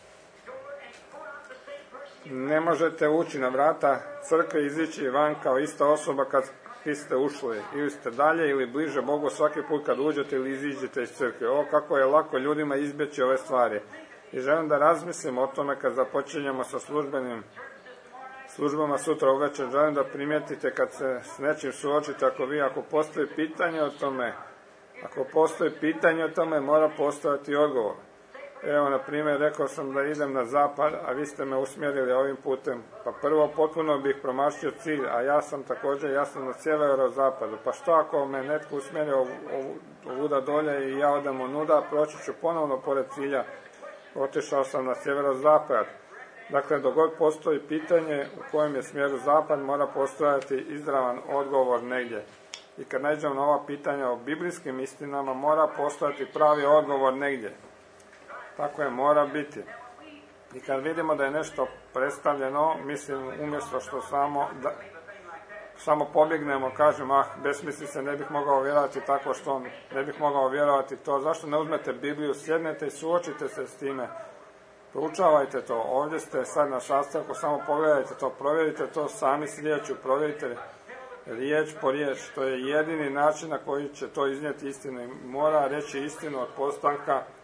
Ne možete ući na vrata crkve i izići van kao ista osoba kad ste ušli. Ili ste dalje ili bliže Bogu svaki put kad uđete ili iziđete iz crkve. O, kako je lako ljudima izbjeći ove stvari. I želim da razmislim o tome kad započinjemo sa službenim službama sutra uvečer. Želim da primijetite kad se s nečim suočite, ako vi, ako postoji pitanje o tome, ako postoji pitanje o tome, mora postojati odgovor. Evo, na primjer, rekao sam da idem na zapad, a vi ste me usmjerili ovim putem. Pa prvo, potpuno bih promašio cilj, a ja sam također, ja sam na sjeverozapadu. Pa što ako me netko usmjerio ovuda dolje i ja odem onuda, proći ću ponovno pored cilja. Otišao sam na sjeverozapad. Dakle, dok god postoji pitanje u kojem je smjeru zapad, mora postojati izravan odgovor negdje. I kad nađemo na ova pitanja o biblijskim istinama, mora postojati pravi odgovor negdje. Tako je, mora biti. I kad vidimo da je nešto predstavljeno, mislim, umjesto što samo, da, samo pobjegnemo, kažem, ah, besmisli se, ne bih mogao vjerovati tako što ne bih mogao vjerovati to. Zašto ne uzmete Bibliju, sjednete i suočite se s time? Proučavajte to, ovdje ste sad na sastavku, samo pogledajte to, provjerite to sami s riječju, provjerite riječ po riječ, to je jedini način na koji će to iznijeti istinu. Mora reći istinu od postanka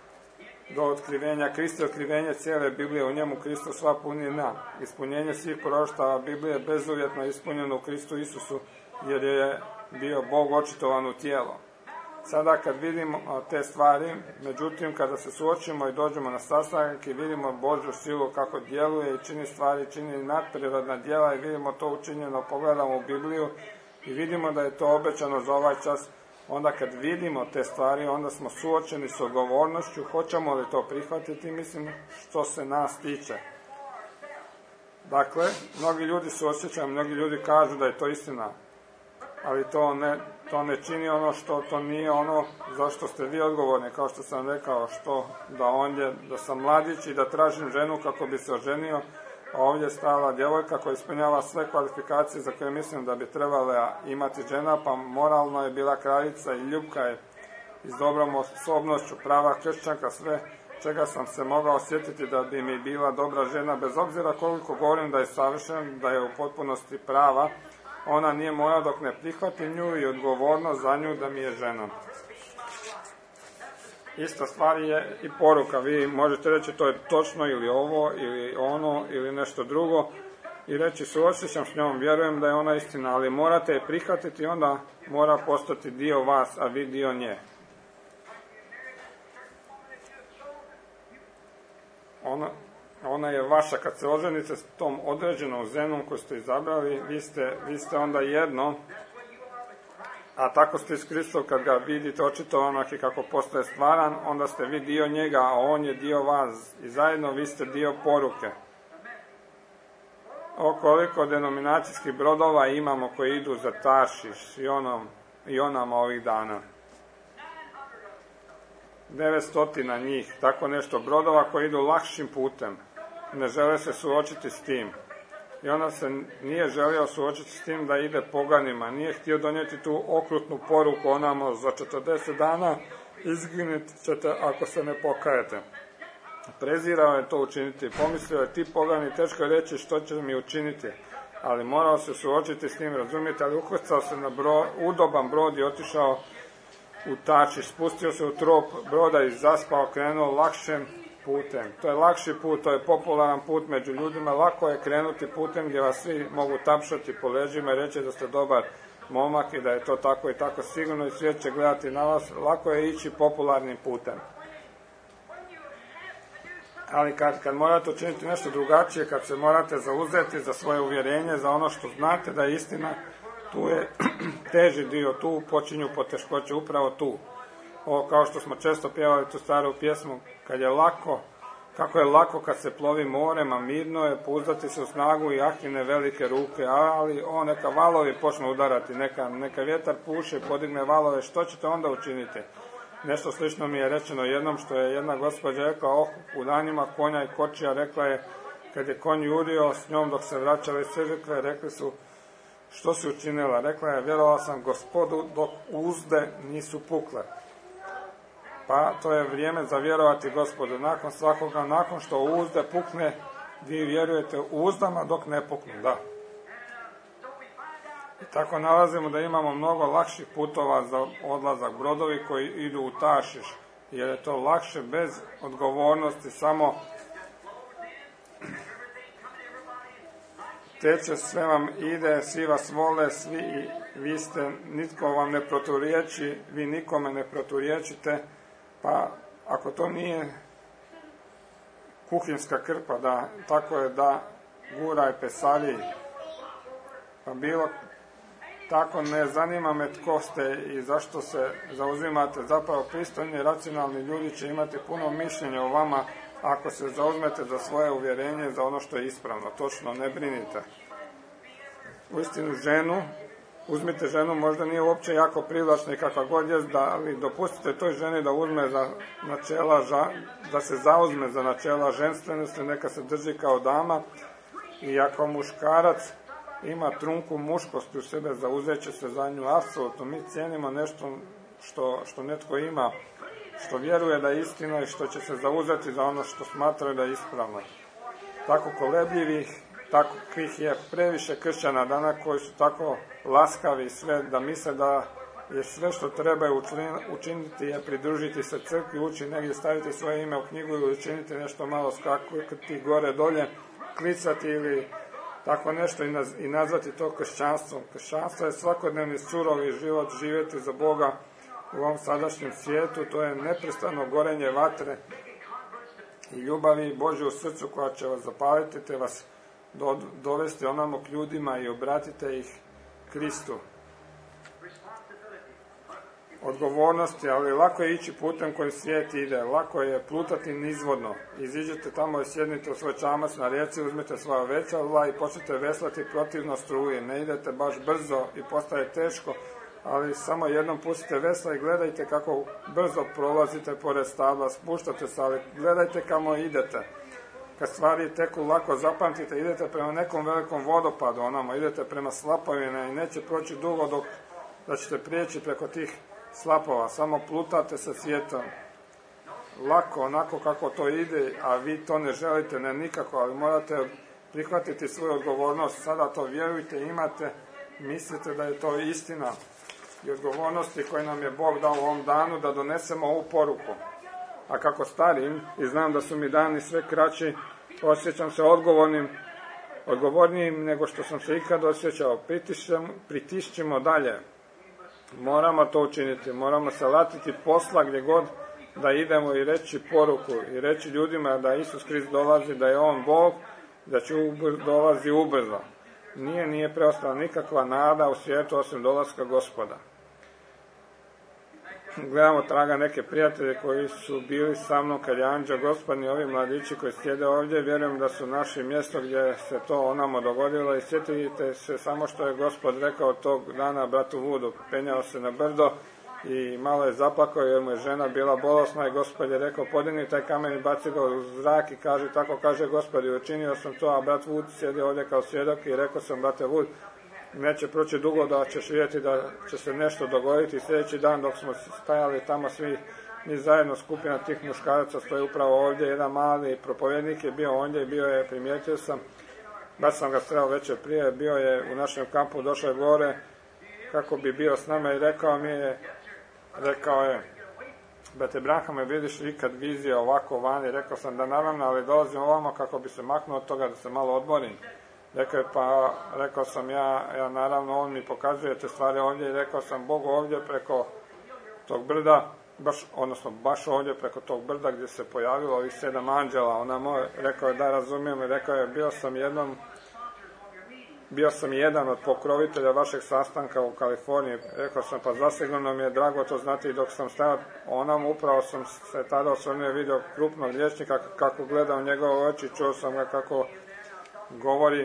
do otkrivenja Krista, otkrivenje cijele Biblije, u njemu Kristu sva punina, ispunjenje svih proroštava Biblije bezuvjetno ispunjeno u Kristu Isusu, jer je bio Bog očitovan u tijelo. Sada kad vidimo te stvari, međutim kada se suočimo i dođemo na sastanak i vidimo Božju silu kako djeluje i čini stvari, čini nadprirodna djela i vidimo to učinjeno, pogledamo u Bibliju i vidimo da je to obećano za ovaj čas, onda kad vidimo te stvari, onda smo suočeni s odgovornošću, hoćemo li to prihvatiti, mislim, što se nas tiče. Dakle, mnogi ljudi se osjećaju, mnogi ljudi kažu da je to istina, ali to ne, to ne čini ono što to nije ono zašto ste vi odgovorni, kao što sam rekao, što da ondje, da sam mladić i da tražim ženu kako bi se oženio, a ovdje je stala djevojka koja ispunjava sve kvalifikacije za koje mislim da bi trebala imati žena, pa moralno je bila kraljica i ljubka je i s dobrom osobnošću, prava kršćanka, sve čega sam se mogao osjetiti da bi mi bila dobra žena, bez obzira koliko govorim da je savršen, da je u potpunosti prava, ona nije moja dok ne prihvatim nju i odgovornost za nju da mi je žena. Ista stvar je i poruka. Vi možete reći to je točno ili ovo ili ono ili nešto drugo i reći suosjećam s njom, vjerujem da je ona istina, ali morate je prihvatiti i onda mora postati dio vas, a vi dio nje. Ona, ona je vaša. Kad se oženite s tom određenom ženom koju ste izabrali, vi ste, vi ste onda jedno, a tako ste iz Kristov, kad ga vidite očitovanog i kako postaje stvaran, onda ste vi dio njega, a on je dio vas i zajedno vi ste dio poruke. O koliko denominacijskih brodova imamo koji idu za Taršiš i, onom, i onama ovih dana. devetstotina njih, tako nešto brodova koji idu lakšim putem. Ne žele se suočiti s tim. I ona se nije želio suočiti s tim da ide poganima. Nije htio donijeti tu okrutnu poruku onamo za četrdeset dana izginit ćete ako se ne pokajete. Prezirao je to učiniti. Pomislio je ti pogani, teško je reći što će mi učiniti. Ali morao se suočiti s tim, razumijete, ali ukrcao se na bro, udoban brod i otišao u Taršiš. Spustio se u trop broda i zaspao, krenuo lakšim putem. To je lakši put, to je popularan put među ljudima. Lako je krenuti putem gdje vas svi mogu tapšati po leđima i reći da ste dobar momak i da je to tako i tako sigurno i svijet će gledati na vas. Lako je ići popularnim putem. Ali kad, kad morate učiniti nešto drugačije, kad se morate zauzeti za svoje uvjerenje, za ono što znate da je istina, tu je teži dio, tu počinju poteškoće, upravo tu. O, kao što smo često pjevali tu staru pjesmu, kad je lako, kako je lako kad se plovi morem, a mirno je pouzdati se u snagu i Ahine velike ruke, ali o, neka valovi počnu udarati, neka, neka vjetar puše i podigne valove, što ćete onda učiniti? Nešto slično mi je rečeno jednom, što je jedna gospođa rekla, oh, u danima konja i kočija, rekla je, kad je konj jurio s njom dok se vraćala iz crkve, rekli su, što si učinila? Rekla je, vjerovala sam Gospodu dok uzde nisu pukle. Pa to je vrijeme za vjerovati Gospodu. Nakon svakoga, nakon što uzde pukne, vi vjerujete u uzdama dok ne puknu, da. I tako nalazimo da imamo mnogo lakših putova za odlazak, brodovi koji idu u Taršiš, jer je to lakše bez odgovornosti, samo teče, sve vam ide, svi vas vole, svi vi ste, nitko vam ne proturječi, vi nikome ne proturječite, pa ako to nije kuhinska krpa, da, tako je da guraj pesali, pa bilo tako, ne zanima me tko ste i zašto se zauzimate, zapravo pristojni, racionalni ljudi će imati puno mišljenja o vama ako se zauzmete za svoje uvjerenje, za ono što je ispravno, točno, ne brinite. Uistinu ženu, uzmite ženu, možda nije uopće jako privlačna i kakva god jest, da, ali dopustite toj ženi da uzme za načela, da se zauzme za načela ženstvenosti, neka se drži kao dama, i ako muškarac ima trunku muškosti u sebe, zauzet će se za nju apsolutno. Mi cijenimo nešto što, što netko ima, što vjeruje da je istina i što će se zauzeti za ono što smatraju da je ispravno. Tako kolebljivih, takvih je previše kršćana dana koji su tako laskavi sve, da misle da jer sve što treba učiniti je pridružiti se crkvi, ući negdje, staviti svoje ime u knjigu ili učiniti nešto malo, skakati gore dolje, klicati ili tako nešto i nazvati to kršćanstvom. Kršćanstvo je svakodnevni surovi život, živjeti za Boga u ovom sadašnjem svijetu, to je neprestano gorenje vatre i ljubavi Božje u srcu koja će vas zapaliti te vas do, dovesti onamo k ljudima i obratite ih Kristu. Odgovornosti, ali lako je ići putem kojim svijet ide, lako je plutati nizvodno. Iziđete tamo i sjednite u svoj čamac na rijeci, uzmite svoja vesla i počnete veslati protivno struje. Ne idete baš brzo i postaje teško, ali samo jednom pustite vesla i gledajte kako brzo prolazite pored stabla, spuštate se, ali gledajte kamo idete. Kad stvari teku lako, zapamtite, idete prema nekom velikom vodopadu, onamo, idete prema slapovima i neće proći dugo dok da ćete prijeći preko tih slapova, samo plutate sa svijetom. Lako, onako kako to ide, a vi to ne želite, ne nikako, ali morate prihvatiti svoju odgovornost. Sada to vjerujte, imate, mislite da je to istina i odgovornosti koje nam je Bog dao u ovom danu da donesemo ovu poruku. A kako starim i znam da su mi dani sve kraći, osjećam se odgovornim, odgovornijim nego što sam se ikad osjećao. Pritišćemo, pritišćemo dalje. Moramo to učiniti, moramo se latiti posla gdje god da idemo i reći poruku i reći ljudima da Isus Krist dolazi, da je On Bog, da će ubr- dolazi ubrzo. Nije, nije preostala nikakva nada u svijetu osim dolaska Gospoda. Gledamo traga neke prijatelje koji su bili sa mnom kad je anđeo Gospodnji, ovi mladići koji sjede ovdje, vjerujem da su naši mjesto gdje se to onamo dogodilo i sjetite se samo što je Gospod rekao tog dana bratu Vudu. Penjao se na brdo i malo je zaplakao jer mu je žena bila bolesna i Gospod je rekao podigni taj kamen i baci ga u zrak i kaže tako kaže Gospod i učinio sam to, a brat Vud sjedi ovdje kao svjedok i rekao sam brate Vud, neće proći dugo da ćeš vidjeti da će se nešto dogoditi. Sljedeći dan dok smo stajali tamo svi, mi zajedno skupina tih muškaraca stoji upravo ovdje, jedan mali propovjednik je bio ondje i bio je, primijetio sam, baš sam ga sreo večer prije, bio je u našem kampu, došao je gore kako bi bio s nama i rekao mi je, rekao je, brate Branhame, vidiš li ikad vizija ovako vani? Rekao sam da naravno, ali dolazim ovamo kako bi se maknuo od toga da se malo odmorim. Rekao je, pa rekao sam ja, ja naravno, on mi pokazuje te stvari ovdje i rekao sam Bogu ovdje preko tog brda, baš, odnosno baš ovdje preko tog brda gdje se pojavilo ovih sedam anđela, ona moj, rekao je da razumijem i rekao je, bio sam jednom, bio sam jedan od pokrovitelja vašeg sastanka u Kaliforniji, rekao sam, pa zasigurno mi je drago to znati i dok sam stajao, onam upravo sam se tada osvrnuo vidio krupnog liječnika kako gleda u njegove oči, čuo sam ga kako govori,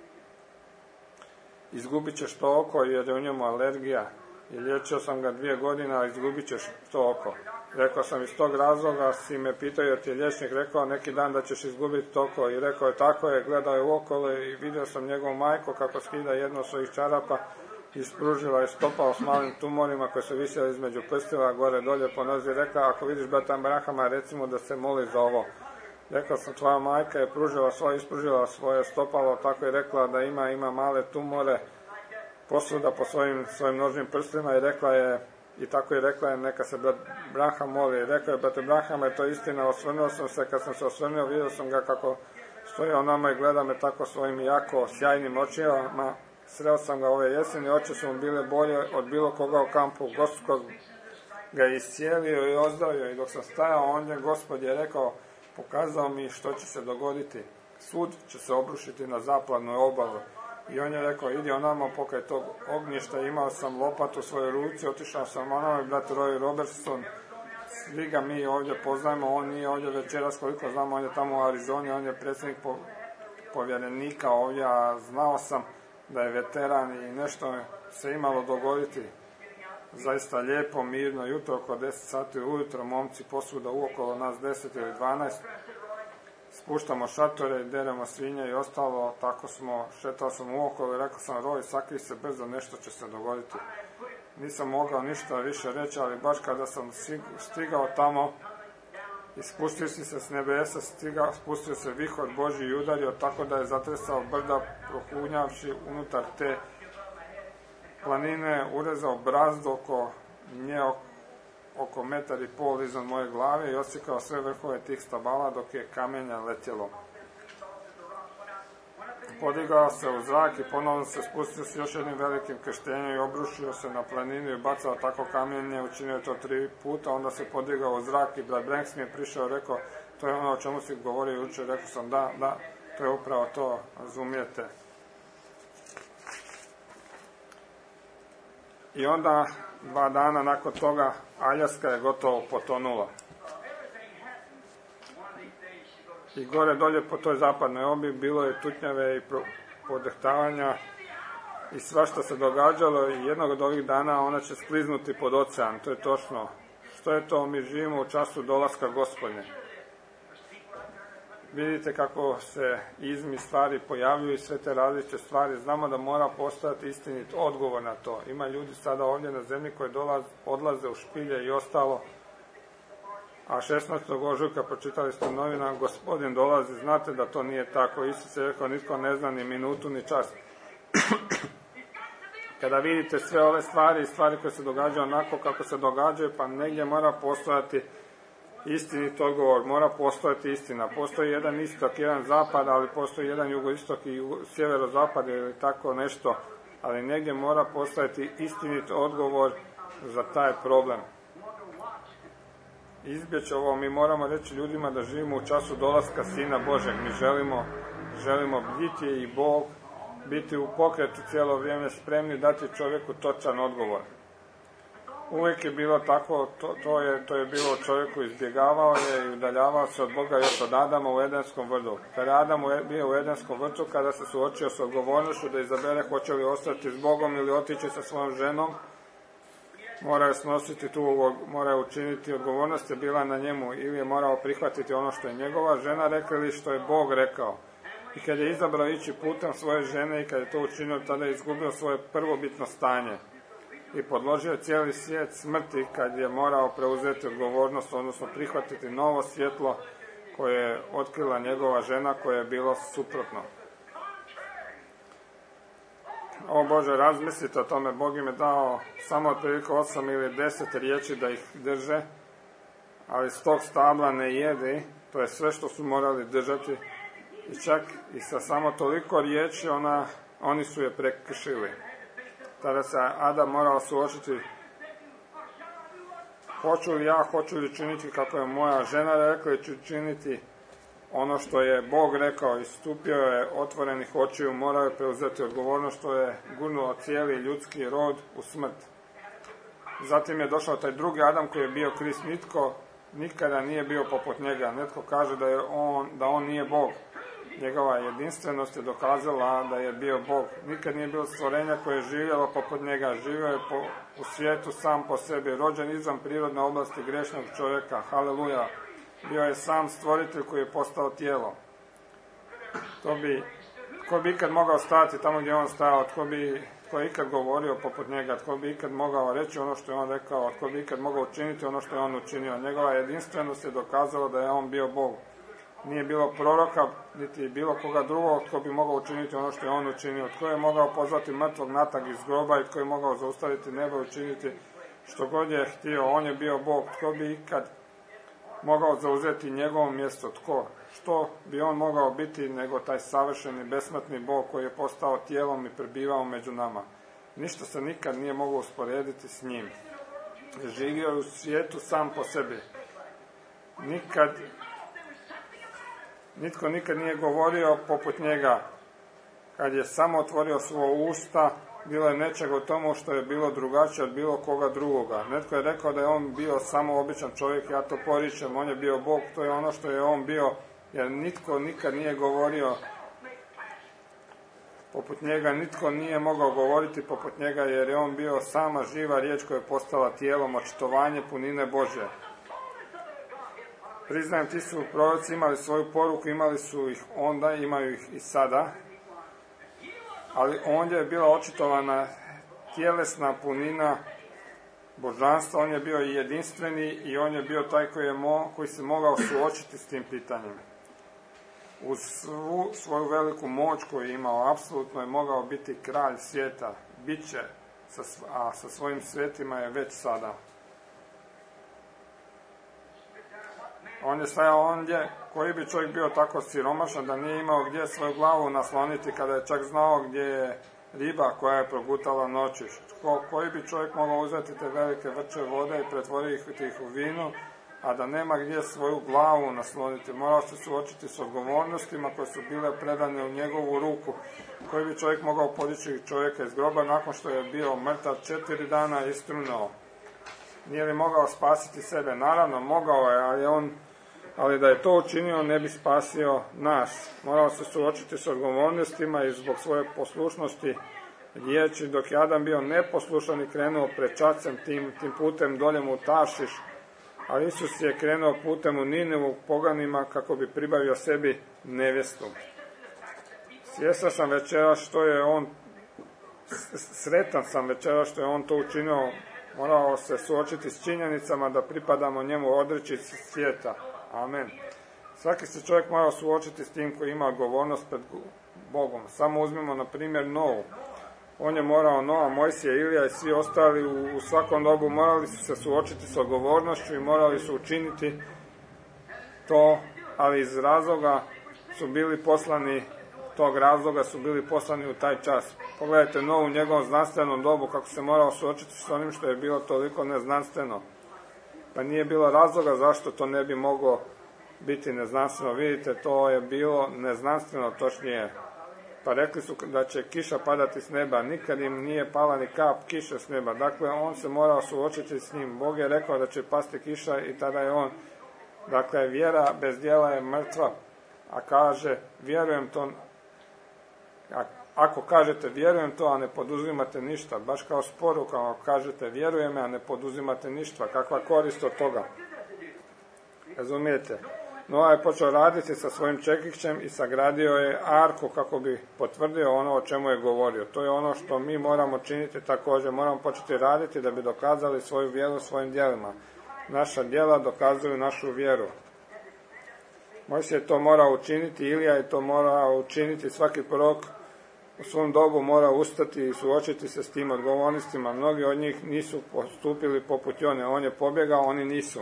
izgubit ćeš to oko jer je u njemu alergija i liječio sam ga dvije godine, a izgubit ćeš to oko. Rekao sam iz tog razloga, si me pitao jer ti je liječnik rekao neki dan da ćeš izgubiti to oko i rekao je tako je, gledao je u okolo i vidio sam njegovu majku kako skida jedno od svojih čarapa i ispružila je stopalo s malim tumorima koji su visjeli između prstila gore dolje po nozi. Rekla, ako vidiš brata Brahama, recimo da se moli za ovo. Rekao sam, tvoja majka je pružila svoje, ispružila svoje stopalo, tako je rekla da ima, ima male tumore posvuda po svojim, svojim nožnim prstima i rekla je, i tako je rekla je, neka se brat Branham moli. Rekao je, brate Branham, je to istina, osvrnuo sam se, kad sam se osvrnuo, vidio sam ga kako stoji on nama i gleda me tako svojim jako sjajnim očima. Sreo sam ga ove jeseni, oči su mu bile bolje od bilo koga u kampu. Gospod ga je iscijelio i ozdravio i dok sam stajao ondje, Gospod je rekao, pokazao mi što će se dogoditi. Sud će se obrušiti na zapladnoj obalu. I on je rekao, idi onamo pokraj tog ognjišta, imao sam lopatu u svojoj ruci, otišao sam onamo i brat Roy Robertson, svi ga mi ovdje poznajemo, on nije ovdje večeras, koliko znamo, on je tamo u Arizoni, on je predsjednik po, povjerenika ovdje, a znao sam da je veteran i nešto se imalo dogoditi. Zaista lijepo, mirno jutro, oko deset sati ujutro, momci posvuda uokolo nas deset ili dvanaest, spuštamo šatore, deremo svinje i ostalo, tako smo, šetao sam uokolo i rekao sam, Roy, sakri se brzo, nešto će se dogoditi. Nisam mogao ništa više reći, ali baš kada sam stigao tamo i spustio si se s nebesa, stigao, spustio se vihor Božji i udario tako da je zatresao brda, prohunjavši unutar te planine, urezao brazdu oko nje, oko metar i pol iznad moje glave i osjekao sve vrhove tih stabala dok je kamenja letjelo. Podigao se u zrak i ponovno se spustio s još jednim velikim krštenjem i obrušio se na planinu i bacao tako kamenje, učinio to tri puta, onda se podigao u zrak i brat Branks mi je prišao i rekao, to je ono o čemu si govorio jučer, rekao sam da, da, to je upravo to, razumijete. I onda, dva dana nakon toga, Aljaska je gotovo potonula. I gore dolje po toj zapadnoj obi bilo je tutnjave i podehtavanja i svašta se događalo i jednog od ovih dana ona će skliznuti pod ocean, to je točno. Što je to? Mi živimo u času dolaska Gospodnje. Vidite kako se izmi stvari pojavljuju i sve te različite stvari. Znamo da mora postojati istinit odgovor na to. Ima ljudi sada ovdje na zemlji koji dolaz, odlaze u špilje i ostalo. A šesnaestog ožujka pročitali ste novina, Gospodin dolazi, znate da to nije tako. Isus je rekao, nitko ne zna ni minutu ni čas. Kada vidite sve ove stvari i stvari koje se događaju onako kako se događaju, pa negdje mora postojati istinit odgovor, mora postojati istina. Postoji jedan istok, jedan zapad, ali postoji jedan jugoistok i sjeverozapad ili tako nešto, ali negdje mora postojati istinit odgovor za taj problem. Izbjeći ovo, mi moramo reći ljudima da živimo u času dolaska Sina Božeg. Mi želimo, želimo biti i Bog, biti u pokretu cijelo vrijeme, spremni dati čovjeku točan odgovor. Uvijek je bilo tako, to, to, je, to je bilo čovjeku, izbjegavao je i udaljavao se od Boga još od Adama u Edenskom vrtu. Kada Adam bio u Edenskom vrtu, kada se suočio s odgovornošću da izabere hoće li ostati s Bogom ili otići sa svojom ženom, morao snositi tu, morao učiniti, odgovornost je bila na njemu, ili je morao prihvatiti ono što je njegova žena rekla ili što je Bog rekao. I kad je izabrao ići putem svoje žene i kad je to učinio, tada je izgubio svoje prvobitno stanje i podložio cijeli svijet smrti kad je morao preuzeti odgovornost, odnosno prihvatiti novo svjetlo koje je otkrila njegova žena, koje je bilo suprotno. O Bože, razmislite o tome, Bog im je dao samo otprilike osam ili deset riječi da ih drže, ali s tog stabla ne jedi, to je sve što su morali držati, i čak i sa samo toliko riječi ona, oni su je prekršili. Tada se Adam morao suočiti, hoću li ja, hoću li činiti kako je moja žena rekla, i ću činiti ono što je Bog rekao. Istupio je otvorenih očiju, morao je preuzeti odgovornost što je gurnuo cijeli ljudski rod u smrt. Zatim je došao taj drugi Adam koji je bio Krist. Nitko nikada nije bio poput njega. Netko kaže da, je on, da on nije Bog. Njegova jedinstvenost je dokazala da je bio Bog. Nikad nije bilo stvorenja koje je živjelo poput njega. Živio je po, u svijetu sam po sebi, rođen izvan prirodne oblasti grešnog čovjeka. Haleluja. Bio je sam stvoritelj koji je postao tijelo. To bi, tko bi ikad mogao stati tamo gdje on stajao, tko bi tko je ikad govorio poput njega, tko bi ikad mogao reći ono što je on rekao, tko bi ikad mogao učiniti ono što je on učinio. Njegova jedinstvenost je dokazala da je on bio Bog. Nije bilo proroka, niti bilo koga drugog tko bi mogao učiniti ono što je on učinio. Tko je mogao pozvati mrtvog natrag iz groba i tko je mogao zaustaviti nebo i učiniti što god je htio. On je bio Bog. Tko bi ikad mogao zauzeti njegovo mjesto? Tko? Što bi on mogao biti nego taj savršeni, besmrtni Bog koji je postao tijelom i prebivao među nama? Ništa se nikad nije moglo usporediti s njim. Živio je u svijetu sam po sebi. Nikad, nitko nikad nije govorio poput njega. Kad je samo otvorio svoje usta, bilo je nečega u tomu što je bilo drugačije od bilo koga drugoga. Netko je rekao da je on bio samo običan čovjek, ja to poričem, on je bio Bog, to je ono što je on bio, jer nitko nikad nije govorio poput njega, nitko nije mogao govoriti poput njega, jer je on bio sama živa riječ koja je postala tijelom, očitovanje punine Božje. Priznajem, ti su proroci imali svoju poruku, imali su ih onda, imaju ih i sada, ali ondje je bila očitovana tjelesna punina božanstva, on je bio i jedinstveni i on je bio taj koji, je mo, koji se mogao suočiti s tim pitanjem. Uz svu svoju veliku moć koju je imao, apsolutno je mogao biti kralj svijeta, bit će a sa svojim svetima je već sada. On je stajao ondje, koji bi čovjek bio tako siromašan da nije imao gdje svoju glavu nasloniti kada je čak znao gdje je riba koja je progutala noći. Ko, koji bi čovjek mogao uzeti te velike vrče vode i pretvoriti ih u vinu, a da nema gdje svoju glavu nasloniti. Morao se suočiti s odgovornostima koje su bile predane u njegovu ruku. Koji bi čovjek mogao podići čovjeka iz groba nakon što je bio mrtav četiri dana istrunuo? Nije li mogao spasiti sebe? Naravno, mogao je, ali on ali da je to učinio ne bi spasio nas. Morao se suočiti s odgovornostima i zbog svoje poslušnosti riječi, dok je Adam bio neposlušan i krenuo pred čacem tim, tim putem doljem u Taršiš, ali Isus je krenuo putem u Ninevu poganima kako bi pribavio sebi nevjestu. Svjestan sam večera što je on, sretan sam večera što je on to učinio. Morao se suočiti s činjenicama da pripadamo njemu, odreći svijeta. Amen. Svaki se čovjek mora suočiti s tim koji ima odgovornost pred Bogom. Samo uzmimo na primjer Novu. On je morao, Noa, Mojsije, Ilija i svi ostali u, u svakom dobu morali su se suočiti s odgovornošću i morali su učiniti to, ali iz razloga su bili poslani, tog razloga su bili poslani u taj čas. Pogledajte Novu u njegovom znanstvenom dobu kako se morao suočiti s onim što je bilo toliko neznanstveno. Pa nije bilo razloga zašto to ne bi moglo biti neznanstveno. Vidite, to je bilo neznanstveno, točnije. Pa rekli su da će kiša padati s neba. Nikad im nije pala ni kap kiše s neba. Dakle, on se morao suočiti s njim. Bog je rekao da će pasti kiša i tada je on. Dakle, vjera bez djela je mrtva. A kaže, vjerujem to. A ako kažete vjerujem to, a ne poduzimate ništa, baš kao s porukama, kažete vjerujem, a ne poduzimate ništa, kakva korist od toga? Razumijete? Noa je počeo raditi sa svojim čekićem i sagradio je arku kako bi potvrdio ono o čemu je govorio. To je ono što mi moramo činiti također. Moramo početi raditi da bi dokazali svoju vjeru svojim djelima. Naša djela dokazuju našu vjeru. Mojsije je to morao učiniti, Ilija je to morao učiniti, svaki prorok u svom dobu mora ustati i suočiti se s tim odgovornostima. Mnogi od njih nisu postupili poput Jone. On je pobjegao, oni nisu.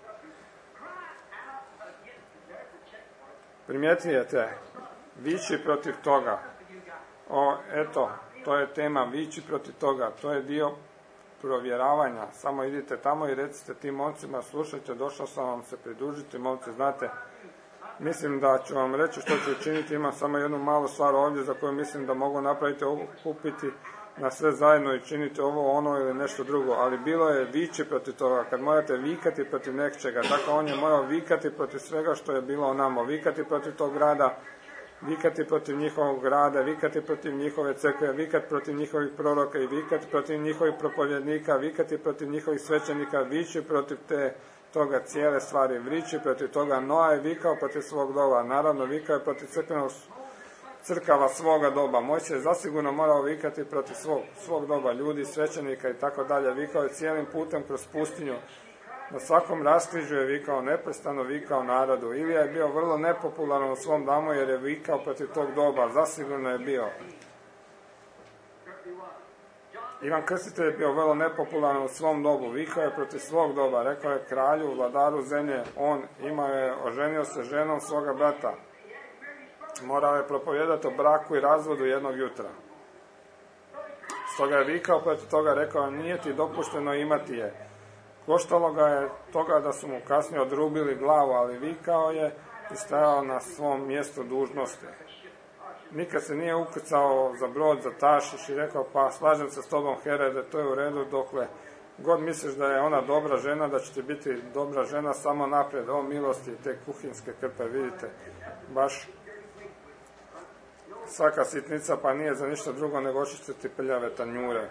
Primijetite, vići protiv toga. O, eto, to je tema, vići protiv toga. To je dio provjeravanja. Samo idite tamo i recite tim momcima, slušajte, došao sam vam se pridružiti, momci, znate, mislim da ću vam reći što ću učiniti. Imam samo jednu malu stvar ovdje za koju mislim da mogu napraviti, okupiti na sve zajedno i činiti ovo, ono ili nešto drugo. Ali bilo je vići protiv toga, kad morate vikati protiv nečega. Dakle, on je morao vikati protiv svega što je bilo o nama, vikati protiv tog grada, vikati protiv njihovog grada, vikati protiv njihove crkve, vikati protiv njihovih proroka i vikati protiv njihovih propovjednika, vikati protiv njihovih svećenika, vići protiv te toga cijele stvari, vrići protiv toga. Noa je vikao protiv svog doba, naravno vikao je protiv crkvenog crkava svoga doba. Mojsije je zasigurno morao vikati protiv svog, svog doba, ljudi, svećenika i tako dalje. Vikao je cijelim putem kroz pustinju. Na svakom raskrižju je vikao, neprestano vikao narodu. Ilija je bio vrlo nepopularan u svom domu jer je vikao protiv tog doba, zasigurno je bio. Ivan Krstitelj je bio vrlo nepopularan u svom dobu, vikao je protiv svog doba, rekao je kralju, vladaru zemlje, on imao je, oženio se ženom svoga brata. Morao je propovijedati o braku i razvodu jednog jutra. Stoga je vikao protiv toga, rekao, nije ti dopušteno imati je. Koštalo ga je toga da su mu kasnije odrubili glavu, ali vikao je i stajao na svom mjestu dužnosti. Nikad se nije ukrcao za brod, za Taršiš i rekao, pa slažem se s tobom, Herede, to je u redu, dokle god misliš da je ona dobra žena, da će ti biti dobra žena samo naprijed, o milosti i te kuhinske krpe, vidite, baš svaka sitnica pa nije za ništa drugo nego očistiti prljave tanjure.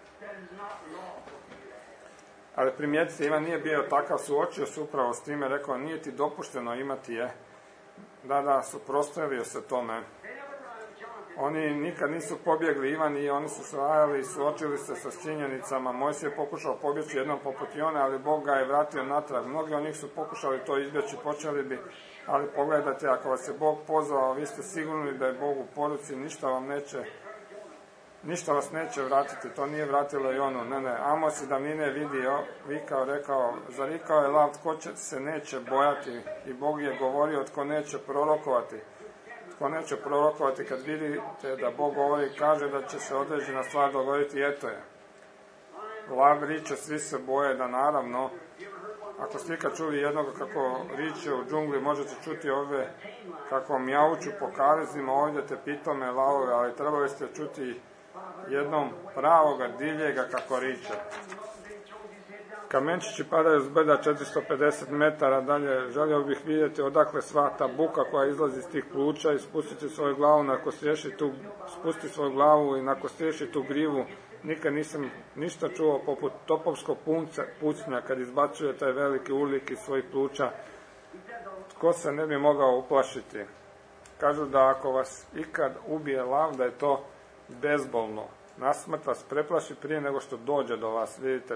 Ali primijetite, Ivan nije bio takav, suočio se upravo s time, rekao, nije ti dopušteno imati je. Da, da, suprotstavio se tome. Oni nikad nisu pobjegli, Ivan i oni su stajali i suočili se sa činjenicama. Mojsije je pokušao pobjeći jednom poput Jone, ali Bog ga je vratio natrag. Mnogi od njih su pokušali to izbjeći, počeli bi, ali pogledajte, ako vas je Bog pozvao, vi ste sigurni da je Bog u poruci, ništa vam neće ništa vas neće vratiti, to nije vratilo i ono, ne, ne, Amos i davnine vidio, vikao, rekao, zarikao je lav, tko će, se neće bojati, i Bog je govorio, tko neće prorokovati, tko neće prorokovati, kad vidite da Bog govori, kaže da će se određena stvar dogoditi, eto je. Lav riče, svi se boje, da naravno, ako ste ikad čuli jednoga kako riče u džungli, možete čuti ove kako mjauču po karezima, ovdje te pitome lavove, ali trebali ste čuti jednom pravoga divljega kako riče. Kamenčići padaju s brda četiristo pedeset metara dalje, želio bih vidjeti odakle sva ta buka koja izlazi iz tih pluća i spustiti svoju glavu, nakon striješi tu, spusti svoju glavu i nakon striješi tu grivu. Nikad nisam ništa čuo poput topovskog punca, pucnja kad izbacuje taj veliki urlik iz svojih pluća. Tko se ne bi mogao uplašiti? Kažu da ako vas ikad ubije lav, da je to bezbolno. Nasmrt vas preplaši prije nego što dođe do vas, vidite.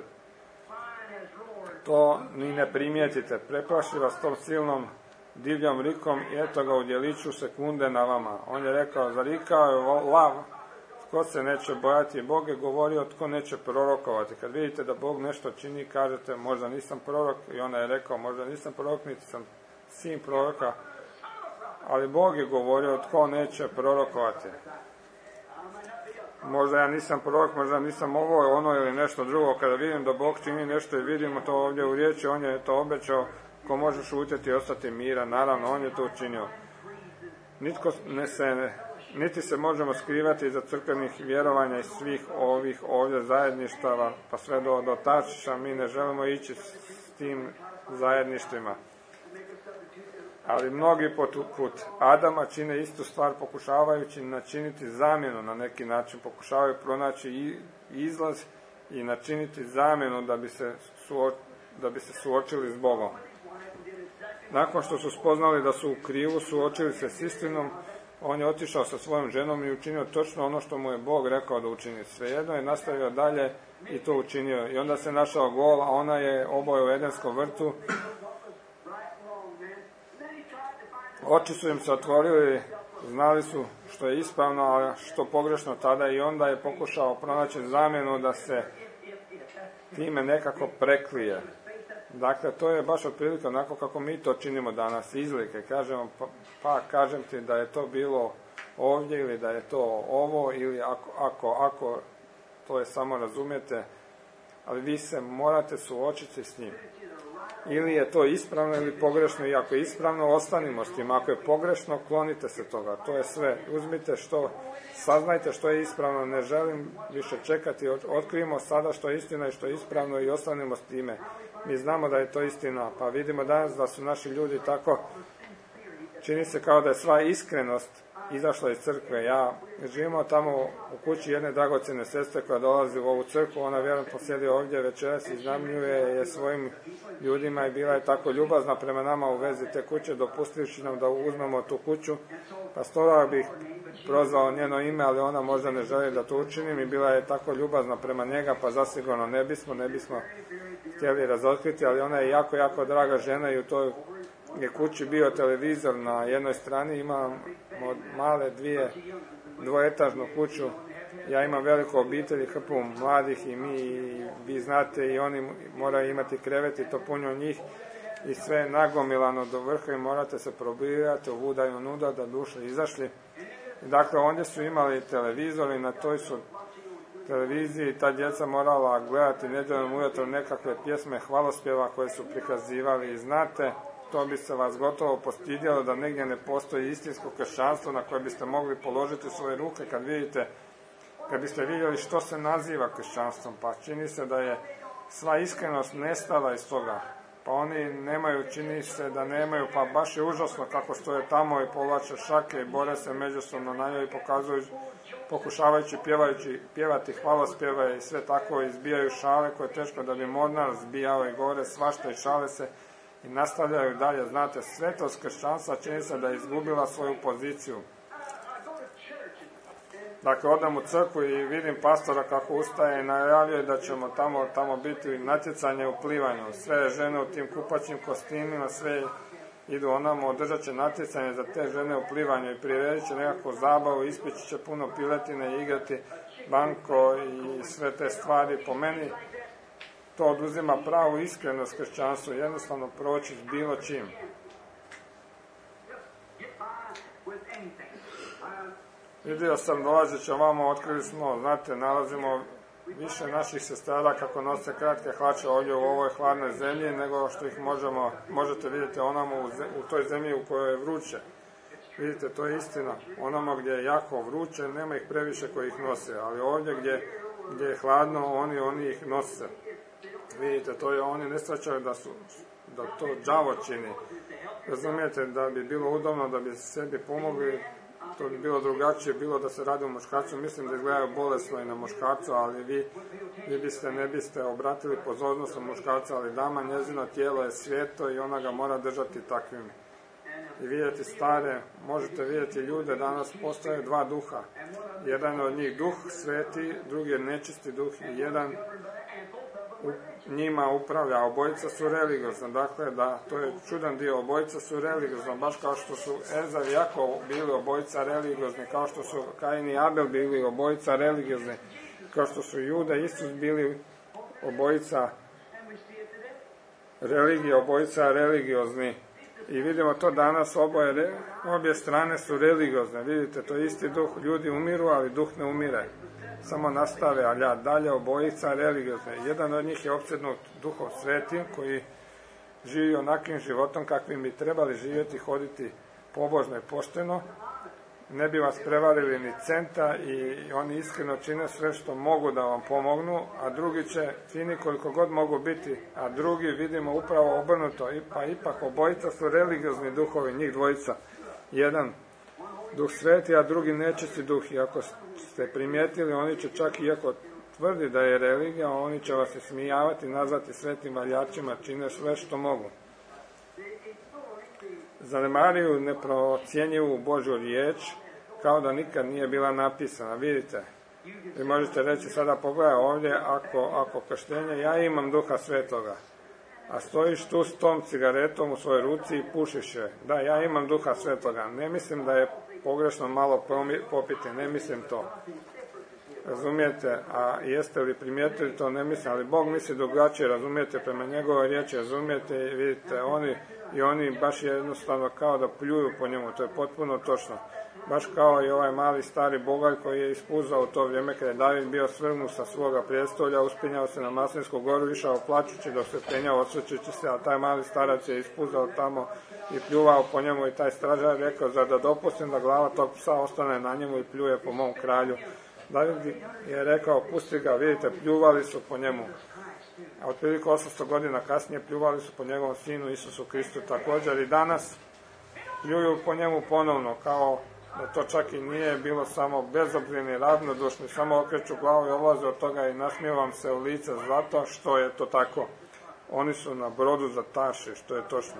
To ni ne primijetite. Preplaši vas tom silnom divljom rikom i eto ga u djeliću sekunde na vama. On je rekao, zarikao je lav, tko se neće bojati. Bog je govorio, tko neće prorokovati. Kad vidite da Bog nešto čini, kažete, možda nisam prorok, i ona je rekao, možda nisam prorok, niti sam sin proroka, ali Bog je govorio, tko neće prorokovati. Možda ja nisam prorok, možda nisam ovo, ono ili nešto drugo. Kada vidim da Bog čini nešto i vidimo to ovdje u riječi, on je to obećao, ko može šutjeti i ostati miran. Naravno, on je to učinio. Nitko ne se, niti se možemo skrivati iza crkvenih vjerovanja i svih ovih ovdje zajedništava, pa sve do, do Taršiša. Mi ne želimo ići s tim zajedništvima. Ali mnogi poput Adama čine istu stvar, pokušavajući načiniti zamjenu na neki način, pokušavaju pronaći izlaz i načiniti zamjenu da bi se, suo, da bi se suočili s Bogom. Nakon što su spoznali da su u krivu, suočili se s istinom, on je otišao sa svojom ženom i učinio točno ono što mu je Bog rekao da učini. Svejedno je nastavio dalje i to učinio. I onda se našao gol, a ona je oboje u Edenskom vrtu. Oči su im se otvorili, znali su što je ispravno, a što pogrešno tada, i onda je pokušao pronaći zamjenu da se time nekako preklije. Dakle, to je baš otprilike onako kako mi to činimo danas, izlike. Kažemo, pa, pa kažem ti da je to bilo ovdje ili da je to ovo, ili ako, ako, ako, to je samo razumijete, ali vi se morate suočiti s njim. Ili je to ispravno ili pogrešno, i ako je ispravno, ostanimo s tim. Ako je pogrešno, klonite se toga. To je sve. Uzmite što, saznajte što je ispravno. Ne želim više čekati. Otkrijemo sada što je istina i što je ispravno i ostanimo s time. Mi znamo da je to istina, pa vidimo danas da su naši ljudi tako, čini se kao da je sva iskrenost izašla iz crkve. Ja živimo tamo u kući jedne dragocjene sestre koja dolazi u ovu crkvu, ona vjerojatno sjedi ovdje večeras i iznajmljuje je svojim ljudima i bila je tako ljubazna prema nama u vezi te kuće, dopustivši nam da uzmemo tu kuću. Pastora bih prozvao njeno ime, ali ona možda ne želi da to učinim, i bila je tako ljubazna prema njega, pa zasigurno ne bismo, ne bismo htjeli razotkriti, ali ona je jako, jako draga žena i u toj je kući bio televizor na jednoj strani, imam male dvije, dvoetažnu kuću, ja imam veliku obitelj, hrpu mladih i mi, i vi znate, i oni moraju imati krevet i to puno njih i sve nagomilano do vrha i morate se probirati, ovudaju nuda da duše izašli. Dakle, ondje su imali televizor i na toj su televiziji ta djeca morala gledati nedjeljom ujutro nekakve pjesme hvalospjeva koje su prikazivali, i znate, to bi se vas gotovo postidjelo da negdje ne postoji istinsko kršćanstvo na koje biste mogli položiti svoje ruke kad vidite, kad biste vidjeli što se naziva kršćanstvom, pa čini se da je sva iskrenost nestala iz toga, pa oni nemaju, čini se da nemaju, pa baš je užasno kako stoje tamo i povlače šake i bore se međusobno na njoj i pokazuju, pokušavajući pjevajući, pjevati hvalospjeve i sve tako, izbijaju šale koje je teško da bi mornar zbijao i gore svašta i šale se i nastavljaju dalje. Znate, svetost kršćanstva čini se da je izgubila svoju poziciju. Dakle, odem u crkvu i vidim pastora kako ustaje i najavljuje da ćemo tamo, tamo biti natjecanje u plivanju. Sve žene u tim kupaćim kostimima, sve idu onamo, održat će natjecanje za te žene u plivanju i priredit će nekakvu zabavu, ispići će puno piletine i igrati. banko i sve te stvari. Po meni to oduzima pravu iskrenost kršćanstva, jednostavno proći s bilo čim. Vidio sam dolazeći ovamo, otkrili smo, znate, nalazimo više naših sestara kako nose kratke hlače ovdje u ovoj hladnoj zemlji, nego što ih možemo, možete vidjeti onamo u, u toj zemlji u kojoj je vruće. Vidite, to je istina. Onamo gdje je jako vruće, nema ih previše koji ih nose, ali ovdje gdje, gdje je hladno, oni, oni ih nose. Vidite, to je, oni ne shvaćaju da, su, da to đavo čini. Razumijete, da bi bilo udobno, da bi sebi pomogli, to bi bilo drugačije, bilo da se radi o muškarcu. Mislim da izgledaju bolesno i na muškarcu, ali vi, vi biste, ne biste obratili pozornost na muškarca, ali dama, njezino tijelo je svijeto i ona ga mora držati takvim. I vidjeti stare, možete vidjeti ljude, danas postoje dva duha. Jedan od njih duh sveti, drugi je nečisti duh i jedan u njima upravlja. Obojica su religiozni, dakle da, to je čudan dio, obojica su religiozni, baš kao što su Ezav i Jakov bili obojica religiozni, kao što su Kain i Abel bili obojica religiozni, kao što su Juda i Isus bili obojica religije, obojica religiozni. I vidimo to danas, oboje, obje strane su religiozne, vidite, to je isti duh, ljudi umiru, ali duh ne umire, samo nastave, ali ja dalje obojica religiozne. Jedan od njih je opsjednut Duhom Svetim, koji živi onakvim životom kakvim bi trebali živjeti, hoditi pobožno i pošteno, ne bi vas prevarili ni centa i oni iskreno čine sve što mogu da vam pomognu, a drugi će fini koliko god mogu biti, a drugi vidimo upravo obrnuto, pa ipak obojica su religiozni duhovi, njih dvojica. Jedan duh sveti, a drugi nečisti duh. I ako ste primijetili, oni će čak, iako tvrdi da je religija, oni će vas ismijavati, nazvati svetim valjačima, čine sve što mogu. Zanemaruju neprocjenjivu Božju riječ, kao da nikad nije bila napisana. Vidite, vi možete reći sada, pogledaj ovdje, ako, ako krštenje, ja imam Duha Svetoga, a stojiš tu s tom cigaretom u svojoj ruci i pušiš je. Da, ja imam Duha Svetoga. Ne mislim da je pogrešno malo popiti, ne mislim to. Razumijete, a jeste li primijetili to, ne mislim, ali Bog misli drugačije, razumijete, prema njegovoj riječi, razumijete i vidite, oni i oni baš jednostavno kao da pljuju po njemu, to je potpuno točno. Baš kao i ovaj mali stari bogalj koji je ispuzao u to vrijeme kada je David bio svrgnut sa svoga prijestolja, uspinjao se na Maslinsku goru, išao plačući dok se penjao, osvrćući se, a taj mali starac je ispuzao tamo i pljuvao po njemu i taj stražar rekao, zar da dopustim da glava tog psa ostane na njemu i pljuje po mom kralju. David je rekao, pusti ga, vidite, pljuvali su po njemu. A otprilike osamsto godina kasnije pljuvali su po njegovom sinu Isusu Kristu također i danas pljuju po njemu ponovno, kao da to čak i nije bilo samo bezobzirni, ravnodušni, samo okreću glavu i odlaze od toga i nasmijevam se u lice zato što je to tako. Oni su na brodu za Tarši, što je točno.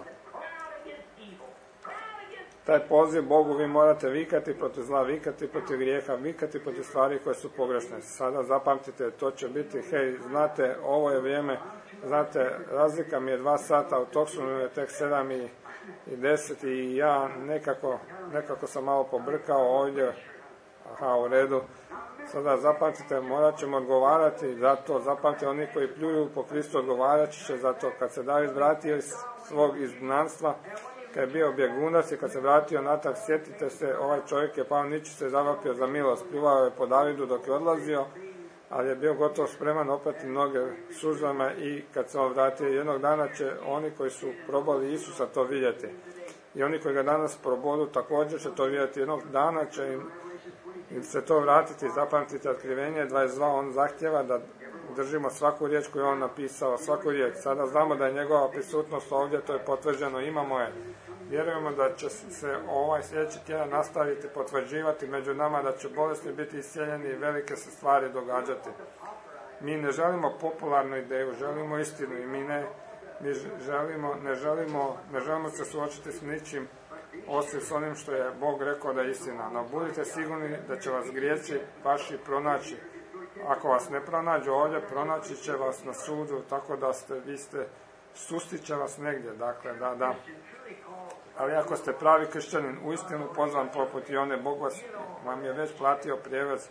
Taj poziv Bogu vi morate vikati protiv zla, vikati protiv grijeha, vikati protiv stvari koje su pogrešne. Sada zapamtite, to će biti, hej, znate, ovo je vrijeme, znate, razlika mi je dva sata, u Tucsonu je tek sedam i deset i ja nekako, nekako sam malo pobrkao ovdje, aha, u redu. Sada zapamtite, morat ćemo odgovarati, zato zapamtite, oni koji pljuju po Kristu odgovarat će, zato kad se David vratio iz svog izgnanstva, kad je bio bjegunac i kad se vratio natrag, sjetite se, ovaj čovjek je pao niči se zavapio za milost, pljuvao je po Davidu dok je odlazio, ali je bio gotovo spreman opati mnoge suzama i kad se on vratio, jednog dana će oni koji su probali Isusa to vidjeti. I oni koji ga danas probodu također će to vidjeti. Jednog dana će im, im se to vratiti. Zapamtite, Otkrivenje dvadeset dva, on zahtjeva da držimo svaku riječ koju je on napisao, svaku riječ. Sada znamo da je njegova prisutnost ovdje, to je potvrđeno, imamo je. Vjerujemo da će se ovaj sljedeći tjedan nastaviti potvrđivati među nama, da će bolesni biti iscijeljeni i velike se stvari događati. Mi ne želimo popularnu ideju, želimo istinu i mi ne, mi želimo, ne želimo, ne želimo se suočiti s ničim osim s onim što je Bog rekao da je istina. No budite sigurni da će vas grijeci vaši pronaći. Ako vas ne pronađu ovdje, pronaći će vas na sudu, tako da ste, vi ste, sustit će vas negdje, dakle, da, da. Ali ako ste pravi kršćanin, uistinu pozvan poput i one, Bog vas, vam je već platio prijevoz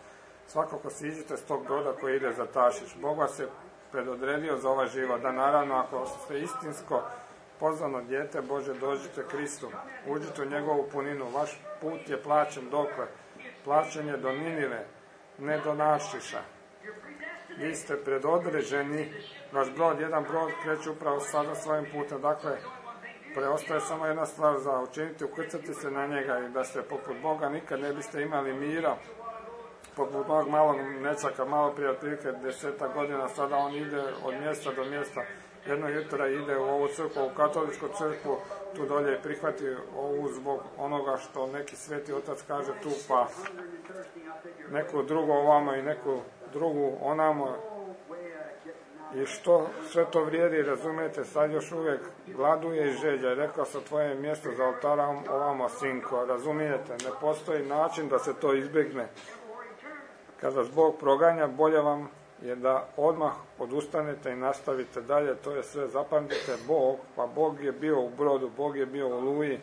Svakako siđite s tog broda koji ide za Tašiš. Bog vas je predodredio za ovaj život, da naravno ako ste istinsko pozvano dijete Bože, dođite Kristu, uđite u njegovu puninu, vaš put je plaćen dokle, plaćen je do Ninive, ne do Naršiša. Vi ste predodređeni, vaš brod, jedan brod kreće upravo sada svojim putem, dakle, preostaje samo jedna stvar za učiniti, ukrcati se na njega i da ste poput Boga nikad ne biste imali mira, poput onog malog nečaka, malo prije otprilike deseta godina, sada on ide od mjesta do mjesta, jedno jutra ide u ovu crkvu, u katoličku crkvu, tu dolje i prihvati ovu zbog onoga što neki sveti otac kaže tu, pa neku drugu ovamo i neku drugu onamo. I što sve to vrijedi, razumijete, sad još uvijek gladuje i želja. Rekao sam, tvoje mjesto za oltarom ovamo, sinko, razumijete, ne postoji način da se to izbjegne. Kada vas Bog proganja, bolje vam je da odmah odustanete i nastavite dalje, to je sve, zapamtite, Bog, pa Bog je bio u brodu, Bog je bio u oluji.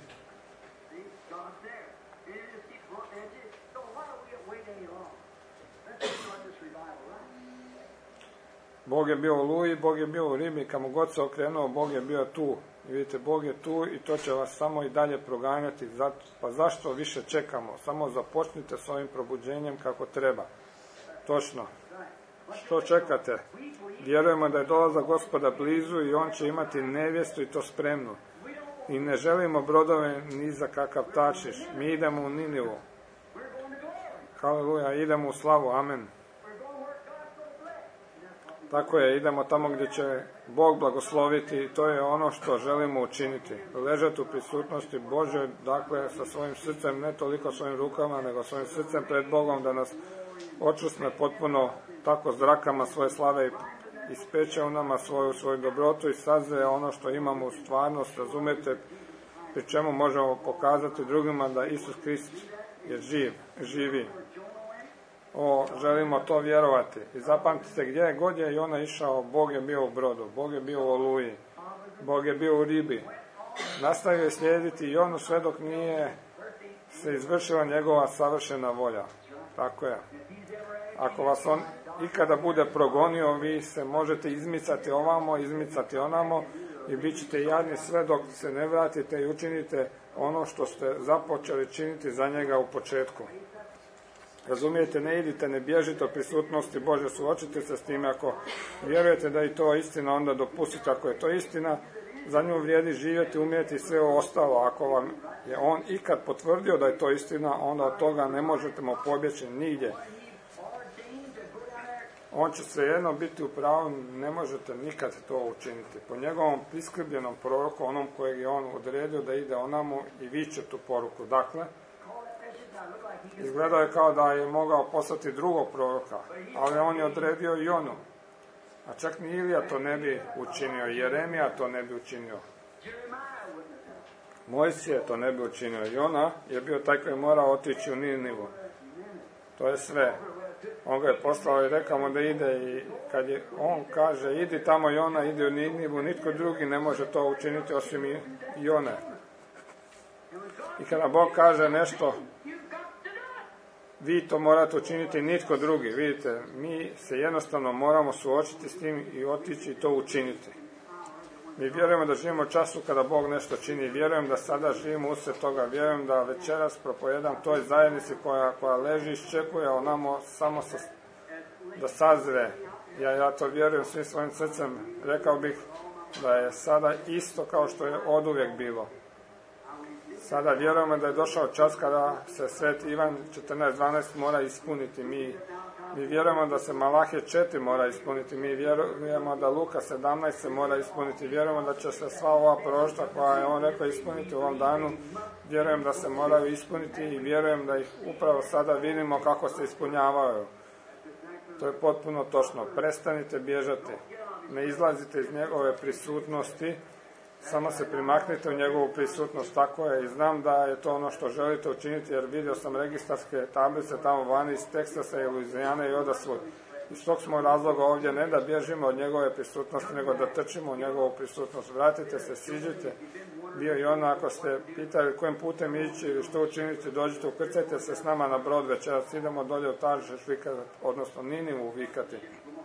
Bog je bio u oluji, Bog je bio u ribi, kamo god se okrenuo, Bog je bio tu. I vidite, Bog je tu i to će vas samo i dalje proganjati. Pa zašto više čekamo? Samo započnite s ovim probuđenjem kako treba. Točno. Što čekate? Vjerujemo da je dolazak Gospoda blizu i on će imati nevjestu i to spremnu. I ne želimo brodove ni za kakav Tašiš. Mi idemo u Ninivu. Haleluja, idemo u slavu, amen. Tako je, idemo tamo gdje će Bog blagosloviti i to je ono što želimo učiniti. Ležati u prisutnosti Božoj, dakle sa svojim srcem, ne toliko svojim rukama, nego svojim srcem pred Bogom, da nas očusne potpuno tako zrakama svoje slave i ispeče u nama svoju, svoju dobrotu i sazre ono što imamo u stvarnost, razumijete, pri čemu možemo pokazati drugima da Isus Krist je živ, živi. O, želimo to vjerovati. I zapamtite, gdje god je Jona išao, Bog je bio u brodu, Bog je bio u oluji, Bog je bio u ribi. Nastavio je slijediti Jonu sve dok nije se izvršila njegova savršena volja. Tako je. Ako vas on ikada bude progonio, vi se možete izmicati ovamo, izmicati onamo i bit ćete jadni sve dok se ne vratite i učinite ono što ste započeli činiti za njega u početku. Razumijete, ne idite, ne bježite od prisutnosti Bože, suočite se s time. Ako vjerujete da je to istina, onda dopustite. Ako je to istina, za nju vrijedi živjeti, umjeti sve ostalo. Ako vam je on ikad potvrdio da je to istina, onda od toga ne možete mu pobjeći nigdje. On će svejedno biti u pravu, ne možete nikad to učiniti. Po njegovom priskrbljenom proroku, onom kojeg je on odredio da ide onamo i viče tu poruku. Dakle, izgledao je kao da je mogao poslati drugog proroka, ali on je odredio i onu. A čak ni Ilija to ne bi učinio, Jeremija to ne bi učinio. Mojsije to ne bi učinio. Jona je bio taj koji mora otići u Ninivu. To je sve. On ga je poslao i rekao mu da ide i kad je, on kaže idi tamo Jona, ide u Ninivu, nitko drugi ne može to učiniti osim i Jone. I kada Bog kaže nešto, vi to morate učiniti, nitko drugi. Vidite, mi se jednostavno moramo suočiti s tim i otići i to učiniti. Mi vjerujemo da živimo u času kada Bog nešto čini. Vjerujem da sada živimo usred toga. Vjerujem da večeras propovedam toj zajednici koja, koja leži i iščekuje onamo samo sa, da sazre. Ja, ja to vjerujem svim svojim srcem. Rekao bih da je sada isto kao što je oduvijek bilo. Sada vjerujemo da je došao čas kada se Sveti Ivan četrnaest dvanaest mora ispuniti. Mi, mi vjerujemo da se Malahije četiri mora ispuniti. Mi vjerujemo da Luka sedamnaest se mora ispuniti. Vjerujemo da će se sva ova proroštva koja je on rekao ispuniti u ovom danu. Vjerujem da se moraju ispuniti i vjerujem da ih upravo sada vidimo kako se ispunjavaju. To je potpuno točno. Prestanite bježati. Ne izlazite iz njegove prisutnosti. Samo se primaknite u njegovu prisutnost, tako je, i znam da je to ono što želite učiniti, jer vidio sam registarske tablice tamo vani iz Teksasa i Luizijane i odasvud. Iz tog smo razloga ovdje ne da bježimo od njegove prisutnosti, nego da trčimo u njegovu prisutnost. Vratite se, siđite bio i ono, ako ste pitali kojim putem ići ili što učiniti, dođite, ukrcajte se s nama na brod večeras, idemo dolje u Taršiš vikati, odnosno Ninivu vikati.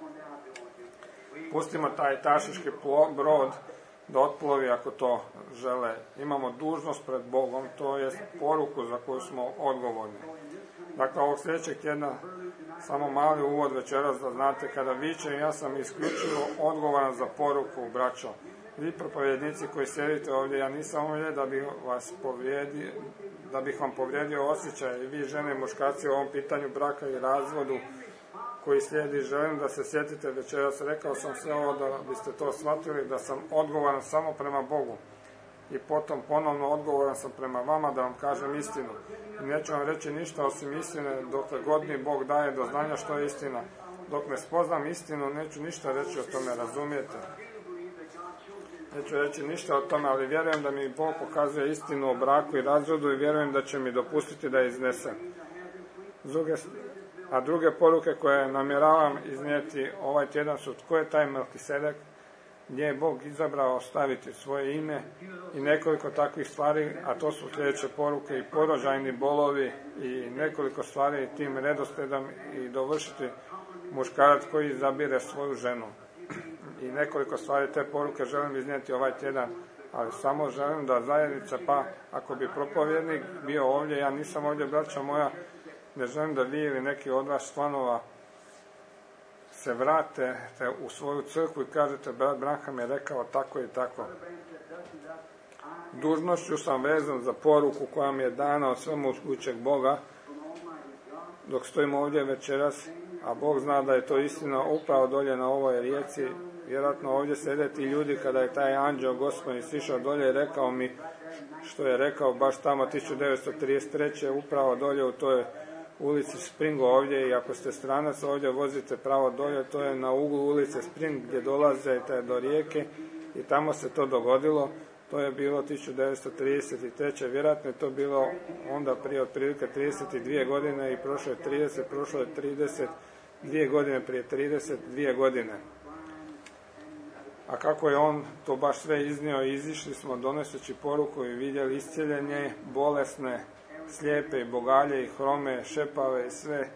Pustimo taj Taršiški brod da otplovi ako to žele. Imamo dužnost pred Bogom, to je poruku za koju smo odgovorni. Dakle, ovog sljedećeg tjedna, samo mali uvod večeras da znate, kada vičem, ja sam isključivo odgovoran za poruku, braćo. Vi propovjednici koji sjedite ovdje, ja nisam ovdje da bih vas povrijedio, da bih vam povrijedio osjećaj, i vi žene i muškarci u ovom pitanju braka i razvodu koji slijedi, želim da se sjetite večeras. Rekao sam sve ovo da biste to shvatili, da sam odgovoran samo prema Bogu. I potom ponovno odgovoran sam prema vama da vam kažem istinu. I neću vam reći ništa osim istine dokle god mi Bog daje do znanja što je istina. Dok ne spoznam istinu, neću ništa reći o tome, razumijete? Neću reći ništa o tome, ali vjerujem da mi Bog pokazuje istinu o braku i razvodu i vjerujem da će mi dopustiti da je iznesem. Druge, a druge poruke koje namjeravam iznijeti ovaj tjedan su tko je taj Melkisedek, gdje je Bog izabrao staviti svoje ime i nekoliko takvih stvari, a to su sljedeće poruke i porođajni bolovi i nekoliko stvari tim redoslijedom i dovršiti muškarac koji izabire svoju ženu. I nekoliko stvari te poruke želim iznijeti ovaj tjedan, ali samo želim da zajednica, pa ako bi propovjednik bio ovdje, ja nisam ovdje, braća moja, ne želim da vi ili neki od vas članova se vrate te u svoju crkvu i kažete, brat Branham je rekao tako i tako. Dužnošću sam vezan za poruku koja mi je dana od svemogućeg Boga, dok stojimo ovdje večeras, a Bog zna da je to istina upravo dolje na ovoj rijeci. Vjerojatno ovdje sede ti ljudi kada je taj anđeo Gospodin sišao dolje i rekao mi što je rekao baš tamo tisuću devetsto trideset treće upravo dolje u toj ulici Springo ovdje, i ako ste stranac ovdje vozite pravo dolje, to je na uglu ulice Spring gdje dolazite do rijeke i tamo se to dogodilo. To je bilo tisuću devetsto trideset treće Vjerojatno je to bilo onda prije otprilike trideset dvije godine i prošlo je trideset, prošlo je trideset dvije godine prije trideset dvije godine. A kako je on to baš sve iznio i izišli smo donoseći poruku i vidjeli iscjeljenje, bolesne, slijepe i bogalje i hrome, šepave i sve.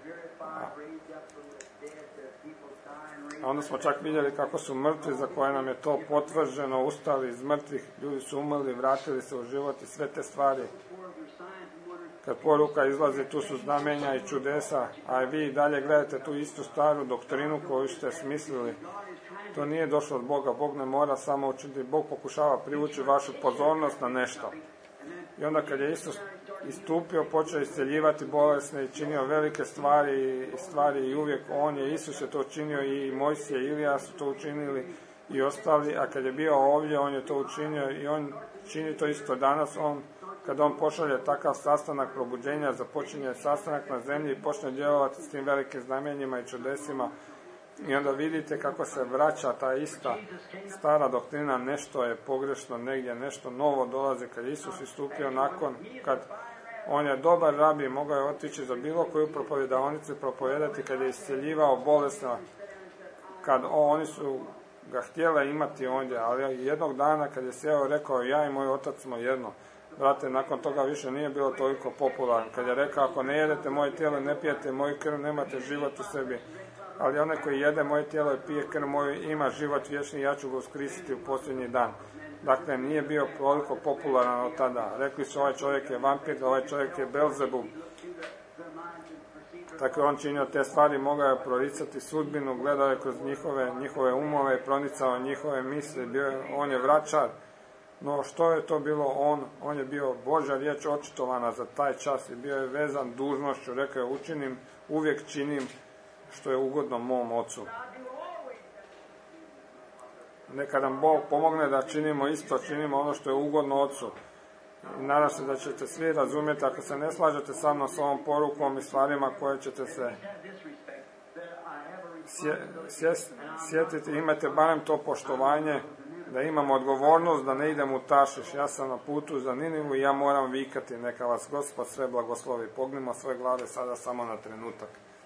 A onda smo čak vidjeli kako su mrtvi, za koje nam je to potvrđeno, ustali iz mrtvih, ljudi su umrli, vratili se u život i sve te stvari. Kad poruka izlazi, tu su znamenja i čudesa, a vi i dalje gledate tu istu staru doktrinu koju ste smislili. To nije došlo od Boga, Bog ne mora samo učiniti, Bog pokušava privući vašu pozornost na nešto. I onda kad je Isus istupio, počeo isceljivati bolesne i činio velike stvari i stvari i uvijek on je, Isus je to činio i Mojsije i Ilija su to učinili i ostali, a kad je bio ovdje, on je to učinio i on čini to isto danas. On, kad on pošalje takav sastanak probuđenja, započinje sastanak na zemlji i počne djelovati s tim velikim znamenjima i čudesima. I onda vidite kako se vraća ta ista stara doktrina, nešto je pogrešno negdje, nešto novo dolazi. Kad Isus istupio nakon, kad on je dobar rabi, mogao je otići za bilo koju propovjedaonicu propovedati, kad je isceljivao bolesna, kad oni su ga htjeli imati ondje, ali jednog dana kad je sjeo rekao ja i moj otac smo jedno. Brate, nakon toga više nije bilo toliko popularan. Kad je rekao ako ne jedete moje tijelo, ne pijete moju krv, nemate život u sebi. Ali onaj koji jede moje tijelo i pije krv moju ima život vječni, ja ću ga uskrisiti u posljednji dan. Dakle, nije bio toliko popularan od tada. Rekli su ovaj čovjek je vampir, ovaj čovjek je Belzebub. Dakle, on činio te stvari, mogao je proricati sudbinu, gledao je kroz njihove, njihove umove, pronicao njihove misli, bio je, on je vraćar. No što je to bilo on? On je bio Božja riječ očitovana za taj čas i bio je vezan dužnošću. Rekao je učinim, uvijek činim što je ugodno mom ocu. Neka nam Bog pomogne da činimo isto, činimo ono što je ugodno ocu. I nadam se da ćete svi razumjeti, ako se ne slažete sa mnom s ovom porukom i stvarima koje ćete se sje, sje, sjetiti, imate barem to poštovanje, da imamo odgovornost, da ne idem u Taršiš. Ja sam na putu za Ninivu i ja moram vikati, neka vas Gospod sve blagoslovi. Pognimo svoje glave sada samo na trenutak.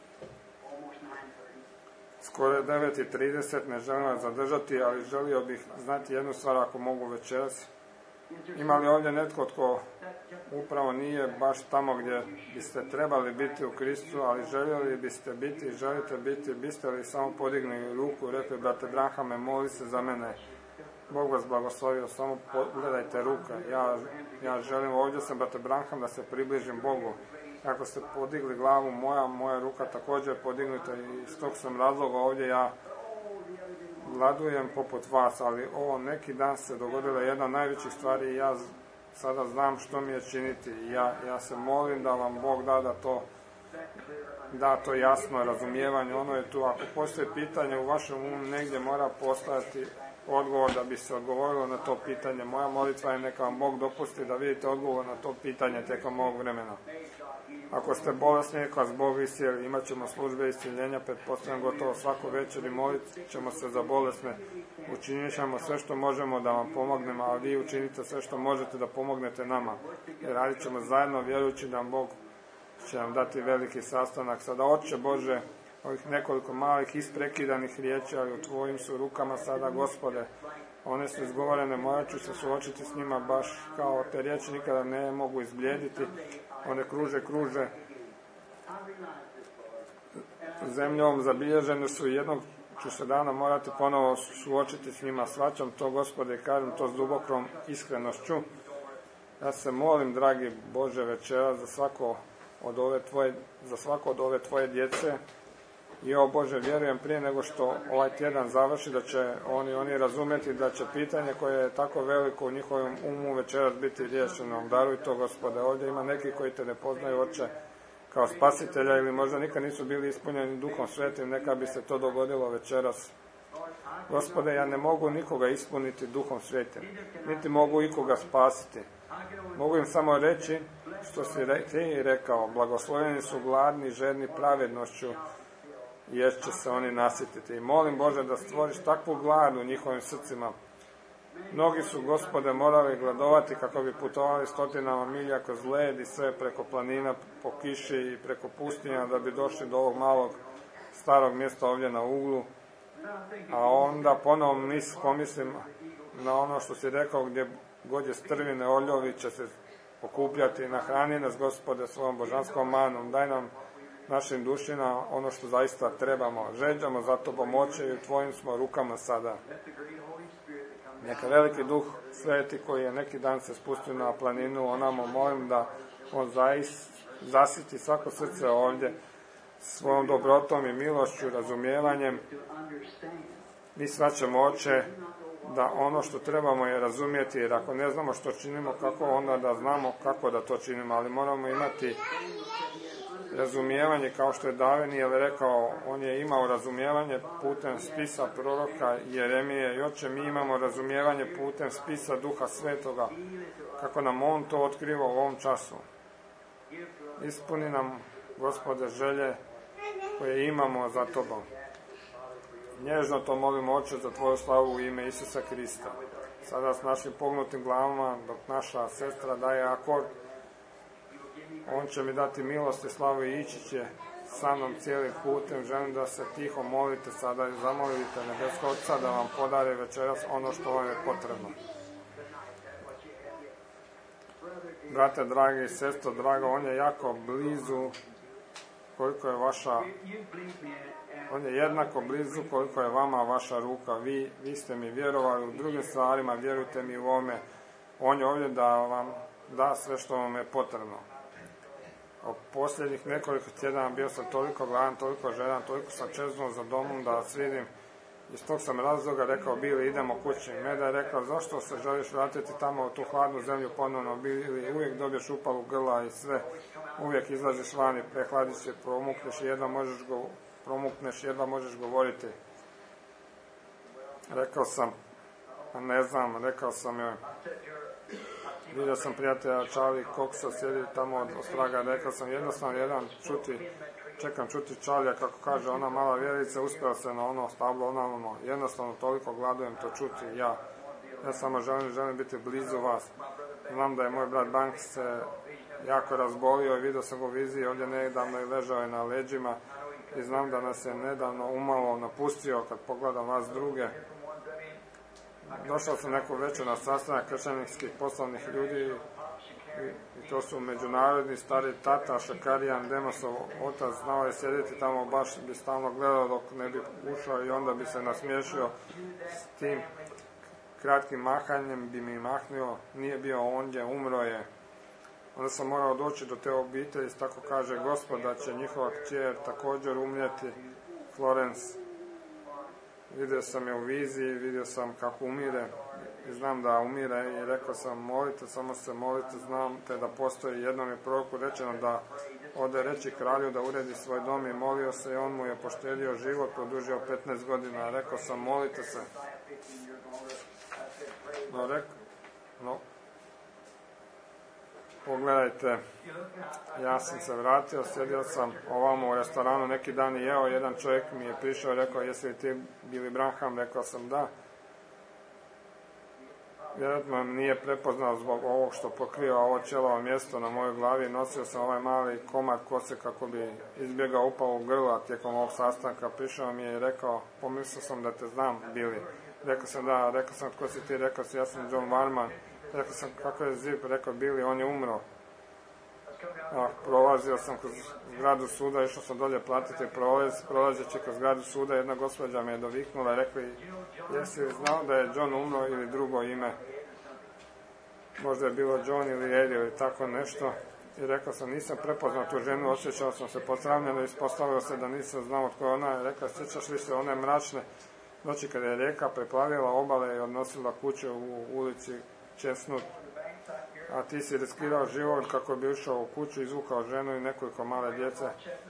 Skoro je devet i trideset, ne želim vas zadržati, ali želio bih znati jednu stvar ako mogu večeras. Ima li ovdje netko tko upravo nije baš tamo gdje biste trebali biti u Kristu, ali željeli biste biti, želite biti, biste li samo podigli ruku i rekli, brate Branhame, moli se za mene, Bog vas blagoslovio, samo pogledajte ruke, ja, ja želim, ovdje sam, brate Branham, da se približim Bogu. Ako ste podigli glavu, moja, moja ruka također podignuta i iz tog sam razloga ovdje ja gladujem poput vas, ali ovo neki dan se dogodila jedna od najvećih stvari i ja sada znam što mi je činiti. Ja, ja se molim da vam Bog da da to, da to jasno razumijevanje. Ono je tu, ako postoje pitanje u vašem umu, negdje mora postojati odgovor da bi se odgovorilo na to pitanje. Moja molitva je neka vam Bog dopusti da vidite odgovor na to pitanje tijekom ovog vremena. Ako ste bolesni, neka vas Bog iscijeli, imat ćemo službe iscjeljenja, pretpostavljam gotovo svaku večer i molit ćemo se za bolesne. Učinit ćemo sve što možemo da vam pomognemo, a vi učinite sve što možete da pomognete nama. Jer radit ćemo zajedno vjerujući da Bog će nam dati veliki sastanak. Sada, Oče Bože, ovih nekoliko malih isprekidanih riječi, ali u tvojim su rukama sada, Gospode. One su izgovorene, morat ću se suočiti s njima baš kao te riječi nikada ne mogu izblijediti. One kruže, kruže zemljom, zabilježene su i jednog ću se dana morati ponovo suočiti s njima. Svaćam to, Gospode, i kažem to s dubokom iskrenošću. Ja se molim, dragi Bože, večera za svako od ove tvoje, za svako od ove tvoje djece. I o Bože, vjerujem prije nego što ovaj tjedan završi da će oni, oni razumjeti da će pitanje koje je tako veliko u njihovom umu večeras biti riješeno. Daruj to, Gospode. Ovdje ima neki koji te ne poznaju, Oče, kao spasitelja ili možda nikad nisu bili ispunjeni Duhom Svetim, neka bi se to dogodilo večeras. Gospode, ja ne mogu nikoga ispuniti Duhom Svetim, niti mogu ikoga spasiti. Mogu im samo reći što si ti rekao, blagosloveni su gladni, žedni pravednošću, jer će se oni nasititi. I molim, Bože, da stvoriš takvu glad u njihovim srcima. Mnogi su, Gospode, morali gladovati kako bi putovali stotinama milja kroz led i sve preko planina, po kiši i preko pustinja da bi došli do ovog malog starog mjesta ovdje na uglu. A onda ponovo mis, pomislim na ono što si rekao, gdje god je strvine, oljovi će se okupljati i nahrani nas, Gospode, svojom božanskom manom. Daj nam našim dušima ono što zaista trebamo. Žeđamo za to pomoće i u tvojim smo rukama sada. Neka veliki Duh Sveti koji je neki dan se spustio na planinu, onamo molim da on zaist, zasiti svako srce ovdje svojom dobrotom i milošću, razumijevanjem. Mi svaćamo, Oče, da ono što trebamo je razumjeti, jer ako ne znamo što činimo, kako onda da znamo kako da to činimo, ali moramo imati razumijevanje, kao što je Davenijel rekao, on je imao razumijevanje putem spisa proroka Jeremije. I Oče, mi imamo razumijevanje putem spisa Duha Svetoga, kako nam on to otkriva u ovom času. Ispuni nam, Gospode, želje koje imamo za Tobom. Nježno to molimo, Oče, za Tvoju slavu u ime Isusa Krista. Sada s našim pognutim glavama, dok naša sestra daje akord, on će mi dati milost i slavu i ići će sa mnom cijelim putem. Želim da se tiho molite sada i zamolite nebeskog Oca da vam podari večeras ono što vam je potrebno. Brate, dragi i sestro, drago, on je jako blizu koliko je vaša, on je jednako blizu koliko je vama vaša ruka. Vi, vi ste mi vjerovali u drugim stvarima, vjerujte mi u ovome. On je ovdje da vam da sve što vam je potrebno. O posljednjih nekoliko tjedana bio sam toliko gladan, toliko žedan, toliko sam čeznuo za domom da vas vidim. Iz tog sam razloga rekao, Bili, idemo kući. Meda je rekao, zašto se želiš vratiti tamo u tu hladnu zemlju ponovno, Bili, uvijek dobiješ upalu grla i sve, uvijek izlaziš vani, prehladiš se, promukneš i jedva možeš, go, promukneš, jedva možeš govoriti. Rekao sam, ne znam, rekao sam joj, vidio sam prijatelja Charlie Coxa, sjedi tamo od Ostraga, rekao sam jednostavno jedan čuti, čekam čuti Charlija kako kaže ona mala vjerica, uspjela se na ono stablo, ona ono, jednostavno toliko gladujem to čuti, ja, ja samo želim, želim biti blizu vas. Znam da je moj brat Banks se jako razbolio i vidio sam go u viziji, ovdje nedavno i ležao je na leđima i znam da nas je nedavno umalo napustio kad pogledam vas druge. došao sam neku večer na sastanak kršćanskih poslovnih ljudi i, i to su međunarodni stari tata, Šakarijan, Demosov otac, znao je sjediti tamo, baš bi stalno gledao dok ne bi ušao i onda bi se nasmiješio s tim kratkim mahanjem, bi mi mahnio, nije bio ondje, umro je. Onda sam morao doći do te obitelji, tako kaže Gospod, da će njihova kćer također umrijeti, Florence. Vidio sam je u viziji, vidio sam kako umire i znam da umire i rekao sam molite, samo se molite, znam te da postoji, jednom je proroku rečeno da ode reći kralju da uredi svoj dom i molio se i on mu je poštedio život, produžio petnaest godina, rekao sam molite se. No, rekao, no, pogledajte, ja sam se vratio, sjedio sam ovamo u restoranu neki dan i jeo, jedan čovjek mi je prišao i rekao, jesi li ti Billy Branham? Rekao sam da. Vjerojatno nije prepoznao zbog ovog što pokriva ovo čelovo mjesto na mojoj glavi, nosio sam ovaj mali komad kose kako bi izbjegao upao u grla tijekom ovog sastanka, prišao mi je i rekao, pomislio sam da te znam, Billy. Rekao sam da, rekao sam tko si ti, rekao sam ja sam John Warman. Rekao sam kako je Zip, rekao Billy, on je umro. A, prolazio sam kroz zgradu suda, išao sam dolje platiti prolaz, prolazeći kroz zgradu suda, jedna gospođa me je doviknula i rekla, jesi li znao da je John umro ili drugo ime? Možda je bilo John ili Eddie ili tako nešto. I rekao sam, nisam prepoznao tu ženu, osjećao sam se posramljeno, ispostavilo se da nisam znao tko je ona. Rekla, sjećaš li se one mračne noći kada je rijeka preplavila obale i odnosila kuće u ulici Česnut, a ti si riskirao život kako bi ušao u kuću, izvukao ženu i nekoliko male djece.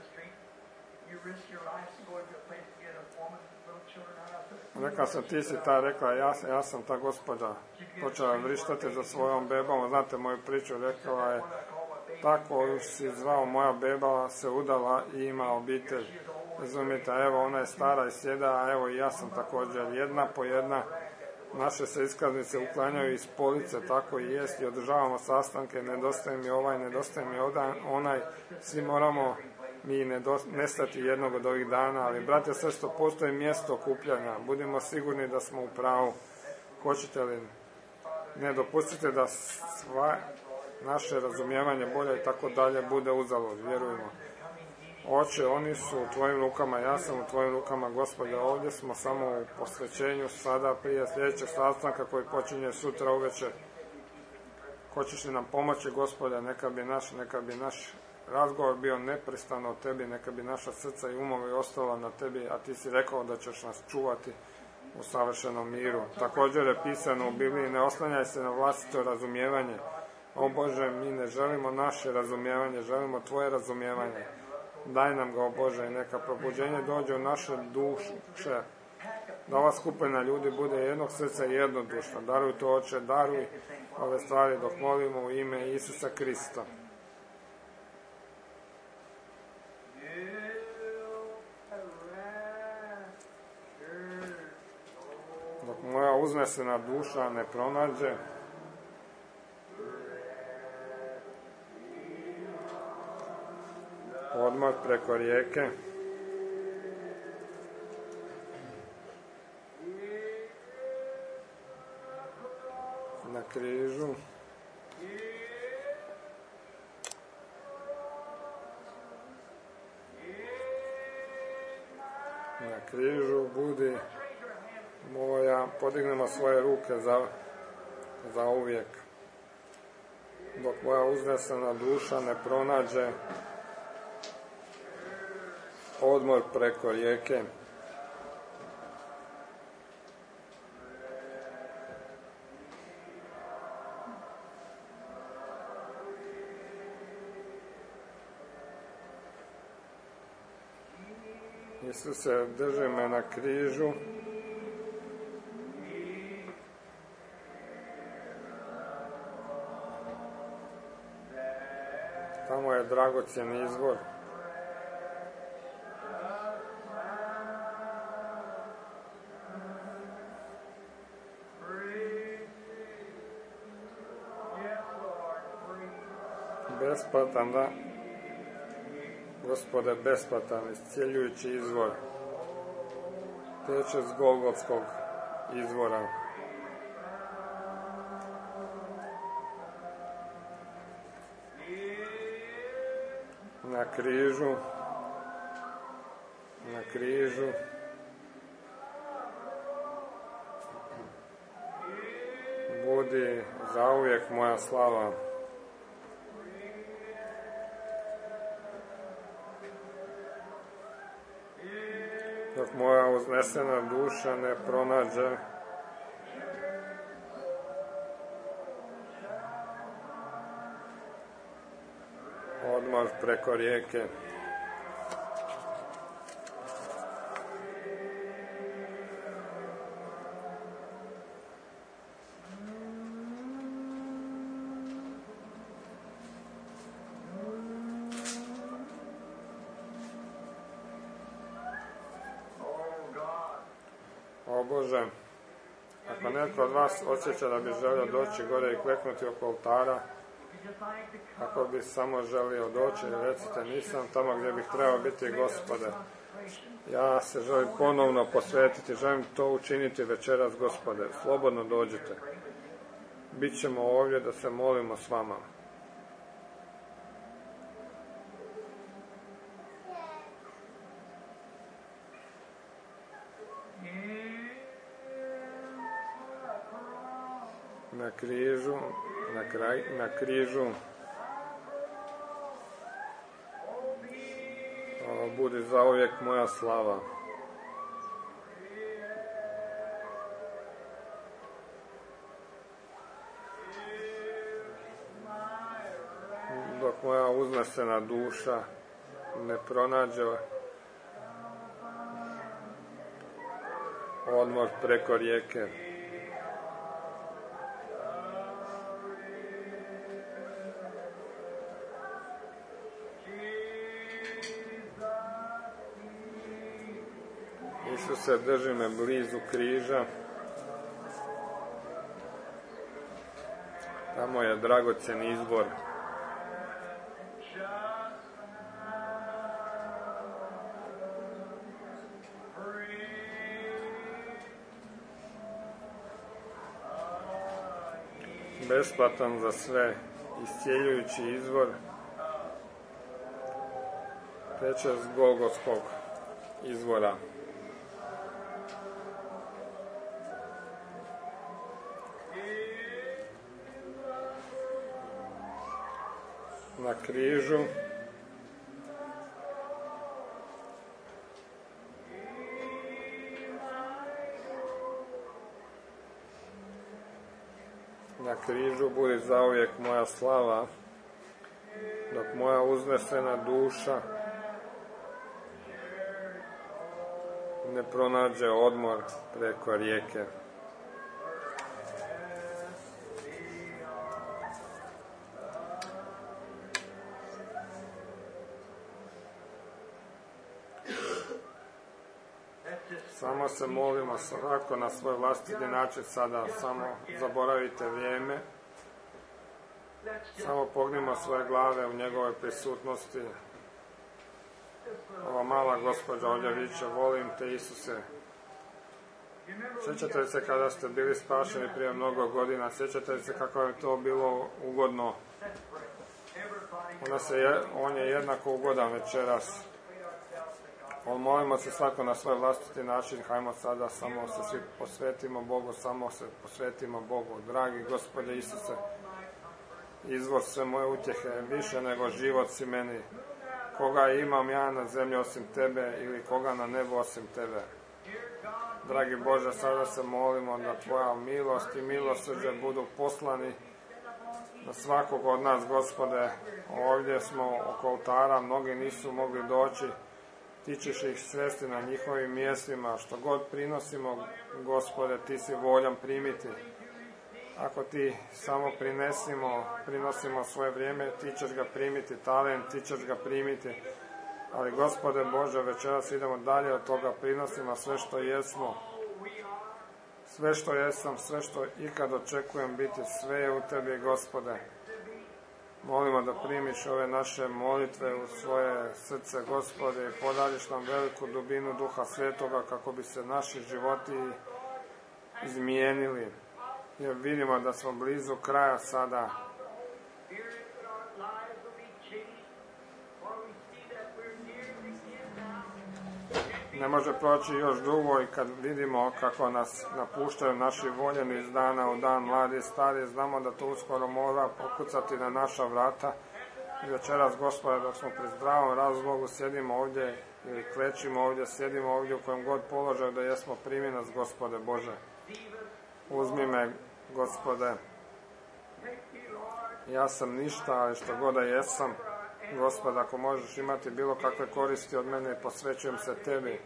Rekao sam, ti si ta, rekla, ja, ja sam ta gospođa. Počela vrištati za svojom bebom, znate moju priču, rekla je, tako si zvao, moja beba se udala i ima obitelj. Razumijete, evo ona je stara i sjeda, a evo i ja sam također, jedna po jedna. Naše se iskaznice uklanjaju iz police, tako i jest, i održavamo sastanke, nedostaje mi ovaj, nedostaje mi onaj, svi moramo mi nestati jednog od ovih dana, ali brate, sve što postoji mjesto okupljanja, budimo sigurni da smo u pravu. Hoćete li, ne dopustite da sva naše razumijevanje bolje i tako dalje bude uzalud, vjerujemo. Oče, oni su u tvojim rukama, ja sam u tvojim rukama, Gospode, ovdje smo samo u posvećenju sada prije sljedećeg sastanka koji počinje sutra uvečer. Hoćeš li nam pomoći, Gospode, neka bi naš, neka bi naš razgovor bio neprestano o tebi, neka bi naša srca i umovi ostala na tebi, a ti si rekao da ćeš nas čuvati u savršenom miru. Također je pisano u Bibliji, ne oslanjaj se na vlastito razumijevanje. O Bože, mi ne želimo naše razumijevanje, želimo tvoje razumijevanje. Daj nam ga, o Bože, i neka probuđenje dođe u naše duše, da ova skupina ljudi bude jednog srca i jednodušna. Daruj to, Oče, daruj ove stvari dok molimo u ime Isusa Krista. Dok moja uznesena duša ne pronađe odmor preko rijeke, na križu, na križu budi moja, podignemo svoje ruke za, za uvijek, dok moja uznesena duša ne pronađe odmor preko rijeke. Isuse, drži me na križu. Tamo je dragocjen izvor. Besplatan, da, Gospode, besplatan, iscjeljujući izvor, teče s Golgotskog izvora. križu, na križu, budi zauvijek moja slava. Dok moja uznesena duša ne pronađe odmor preko rijeke. O Bože, ako neko od vas osjeća da bi želio doći gore i kleknuti oko oltara, ako bi samo želio doći, recite nisam tamo gdje bih trebao biti, Gospode. Ja se želim ponovno posvetiti, želim to učiniti večeras, Gospode. Slobodno dođite. Bićemo ovdje da se molimo s vama. Na križu, na, kraj, na križu, o, budi zauvijek moja slava. Dok moja uznesena duša ne pronađe odmor preko rijeke. Isuse, drži me blizu križa. Tamo je dragocjen izbor. Besplatan za sve, iscijeljujući izvor, teče s Golgotskog izvora. Na križu na križu budi zauvijek moja slava, dok moja uznesena duša ne pronađe odmor preko rijeke. Samo se molimo svako na svoj vlastiti način sada, samo zaboravite vrijeme, samo pognimo svoje glave u njegovoj prisutnosti. Ova mala gospođa ovdje viče, volim te Isuse. Sjećate li se kada ste bili spašeni prije mnogo godina, sjećate li se kako je to bilo ugodno? Ona se, on je jednako ugodan večeras. Molimo se svako na svoj vlastiti način, hajmo sada, samo se svi posvetimo Bogu, samo se posvetimo Bogu. Dragi Gospode Isuse, izvor sve moje utjehe, više nego život si meni. Koga imam ja na zemlji osim Tebe ili koga na nebu osim Tebe? Dragi Bože, sada se molimo da Tvoja milost i milosrđe budu poslani na svakog od nas, Gospode. Ovdje smo oko oltara, mnogi nisu mogli doći. Ti ćeš ih svesti na njihovim mjestima, što god prinosimo, Gospode, Ti si voljan primiti. Ako Ti samo prinesimo, prinosimo svoje vrijeme, Ti ćeš ga primiti, talent, Ti ćeš ga primiti. Ali, Gospode Bože, večeras idemo dalje od toga, prinosimo sve što jesmo. Sve što jesam, sve što ikad očekujem biti, sve je u Tebi, Gospode. Molimo da primiš ove naše molitve u svoje srce, Gospode, i podariš nam veliku dubinu Duha Svetoga kako bi se naši životi izmijenili. Jer vidimo da smo blizu kraja sada. Ne može proći još dugo i kad vidimo kako nas napuštaju naši voljeni iz dana u dan, mladi i stari, znamo da to uskoro mora pokucati na naša vrata. I večeras, Gospode, dok smo pri zdravom razlogu, sjedimo ovdje ili klečimo ovdje, sjedimo ovdje u kojem god položaju da jesmo, primi nas, Gospode Bože. Uzmi me, Gospode. Ja sam ništa, ali što god da jesam, Gospode, ako možeš imati bilo kakve koristi od mene, posvećujem se Tebi.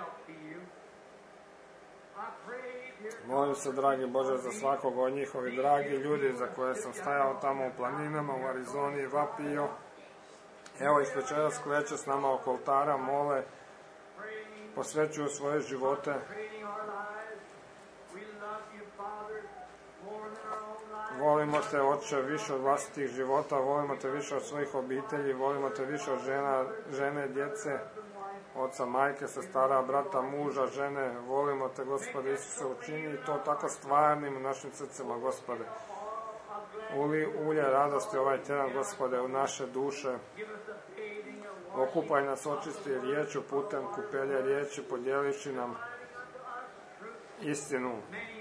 Molim se, dragi Bože, za svakog od njihovi dragi ljudi za koje sam stajao tamo u planinama, u Arizoni i vapio. Evo ih večeras kleče s nama oko oltara, mole, posvećuju svoje živote. Volimo te, Oče, više od vlastitih života, volimo te više od svojih obitelji, volimo te više od žena, žene, djece, oca, majke, sestara, brata, muža, žene. Volimo te, Gospode Isuse, učini to tako stvarnim u našim srcima, Gospode. Uli ulje radosti ovaj tjedan, Gospode, u naše duše. Okupaj nas, očisti riječu putem kupelje riječi, podijeliši nam istinu.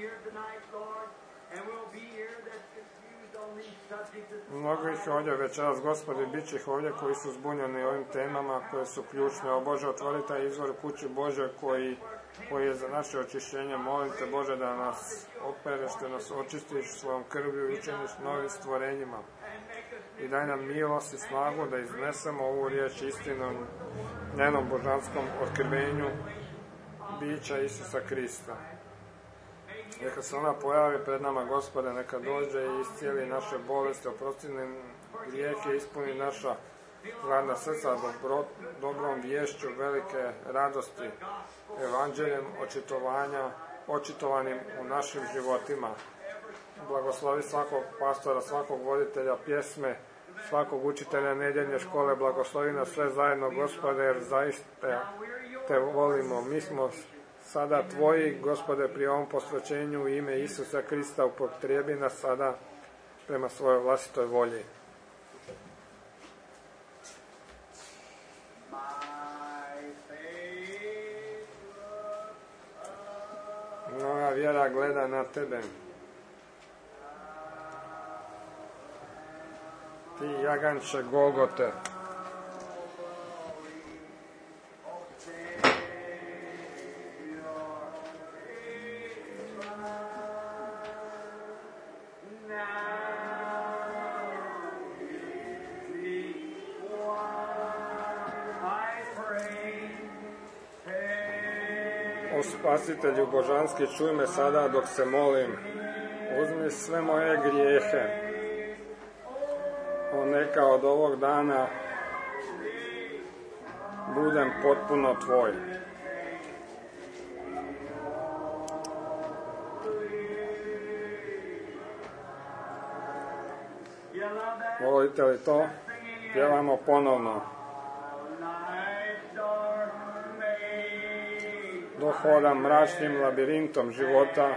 Mnogo ih je ovdje večeras, Gospodi, bit će ih ovdje koji su zbunjeni ovim temama koje su ključne. O Bože, otvori taj izvor kući Bože koji, koji je za naše očišćenje. Molim te, Bože, da nas opereš, da nas očistiš svojom krvlju i učiniš novim stvorenjima. I daj nam milost i snagu da iznesemo ovu riječ istinom, njenom božanskom otkrivenju bića Isusa Krista. Neka se ona pojavi pred nama, Gospode, neka dođe i iscijeli naše bolesti, oprosti nam grijehe, ispuni naša gladna srca dobro, dobrom vješću velike radosti, evanđeljem očitovanja, očitovanim u našim životima. Blagoslovi svakog pastora, svakog voditelja pjesme, svakog učitelja nedjeljne škole, blagoslovi nas sve zajedno, Gospode, jer zaista te volimo. Mi smo sada Tvoji, Gospode, pri ovom posvećenju u ime Isusa Krista, upotrebi nas sada prema svojoj vlastitoj volji. Moja vjera gleda na Tebe. Ti jaganče Golgote. O Spasitelju božanski, čuj me sada dok se molim. Uzmi sve moje grijehe. O neka od ovog dana budem potpuno Tvoj. Volite li to? Pjevamo ponovno. Dok hodam mračnim labirintom života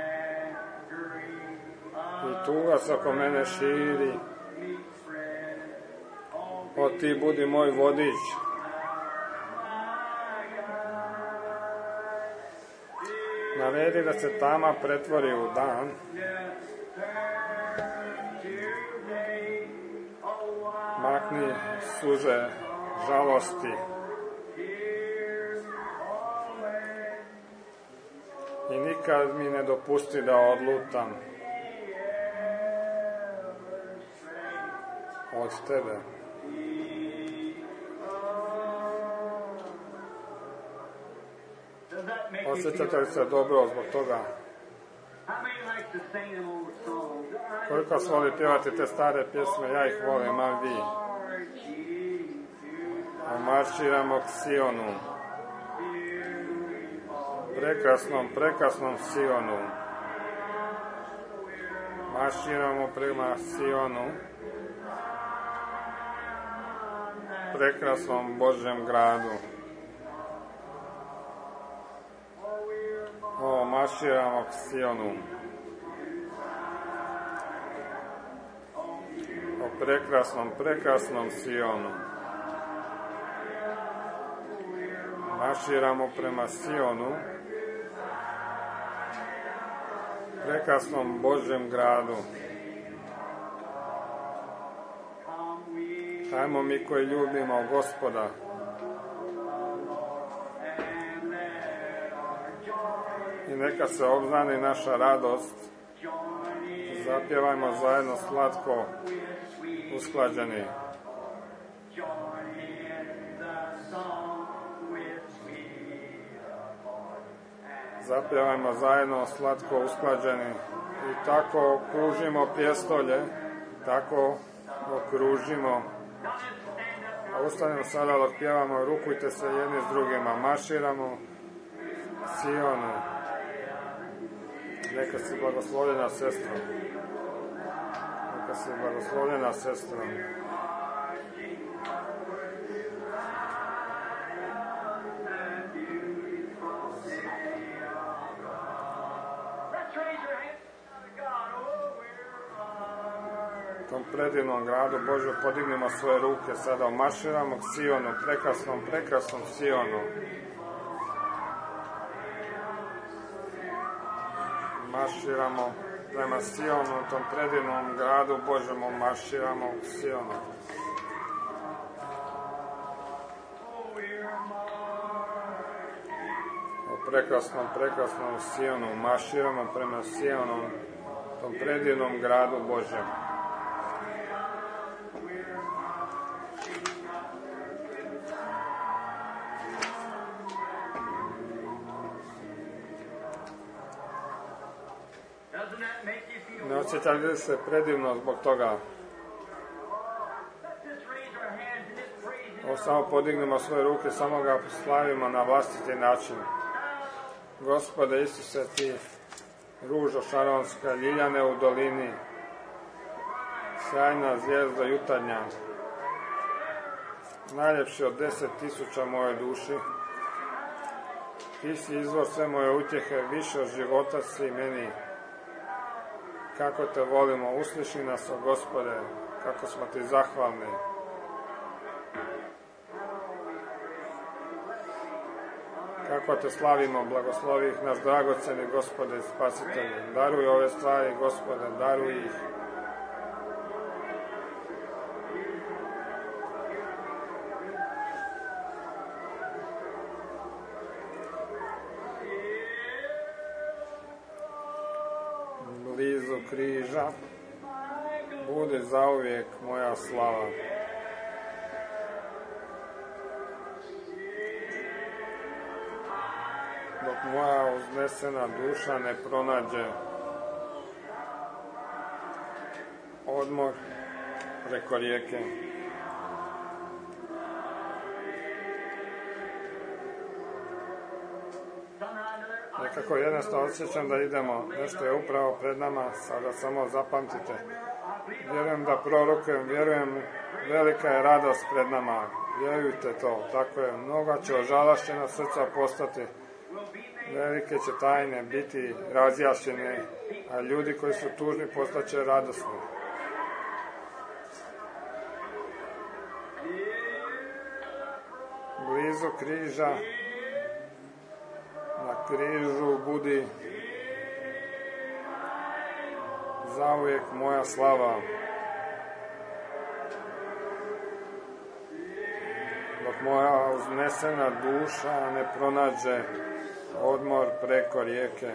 i tuga se oko mene širi, o Ti budi moj vodič. Naredi da se tama pretvori u dan, makni suze žalosti i nikad mi ne dopusti da odlutam od Tebe. Osjećate li se dobro zbog toga? Koliko se voli pjevati te stare pjesme, ja ih volim, a vi? Marširamo k Sionu. Prekrasnom, prekrasnom Sionu. Marširamo prema Sionu. Prekrasnom Božjem gradu. O, marširamo k Sionu. O prekrasnom, prekrasnom Sionu. Marširamo prema Sionu, prekrasnom Božjem gradu. Hajmo mi koji ljubimo Gospoda. I neka se obznani naša radost. Zapjevajmo zajedno slatko usklađeni. Zapjevajmo zajedno slatko usklađeni. I tako okružimo prijestolje, tako okružimo. A ustanemo sada dok pjevamo, rukujte se jedni s drugima, marširamo Sionu. Neka si blagoslovljena sestra. Neka si blagoslovljena sestra. U tom predivnom gradu Božju podignimo svoje ruke, sada marširamo k Sionu, prekrasnom, prekrasnom Sionu. Marširamo prema Sionu, u tom predivnom gradu Božjemu, marširamo k Sionu. U prekrasnom, prekrasnom Sionu, marširamo prema Sionu, u tom predivnom gradu Božjem. Ne osjećate li se predivno zbog toga? Ovo samo podignemo svoje ruke, samo ga slavimo na vlastiti način. Gospode Isuse, ti ružo šaronska, ljiljane u dolini, sjajna zvijezda jutarnja, najljepši od deset tisuća moje duši. Ti si izvor sve moje utjehe, više od života si meni. Kako te volimo, usliši nas, o Gospode, kako smo ti zahvalni. Kako te slavimo, blagoslovi ih naš dragoceni Gospode i Spasitelju. Daruj ove stvari, Gospode, daruj ih. Blizu križa bude zauvijek moja slava. Dok moja uznesena duša ne pronađe odmor preko rijeke. Nekako jednostavno osjećam da idemo, nešto je upravo pred nama, sada samo zapamtite. Vjerujem da prorokujem, vjerujem, velika je radost pred nama, vjerujte to, tako je, mnoga će ožalašćena srca postati, velike će tajne biti razjašnjene, a ljudi koji su tužni postaće radosni. Blizu križa, na križu budi zauvijek moja slava. Dok moja uznesena duša ne pronađe odmor preko rijeke.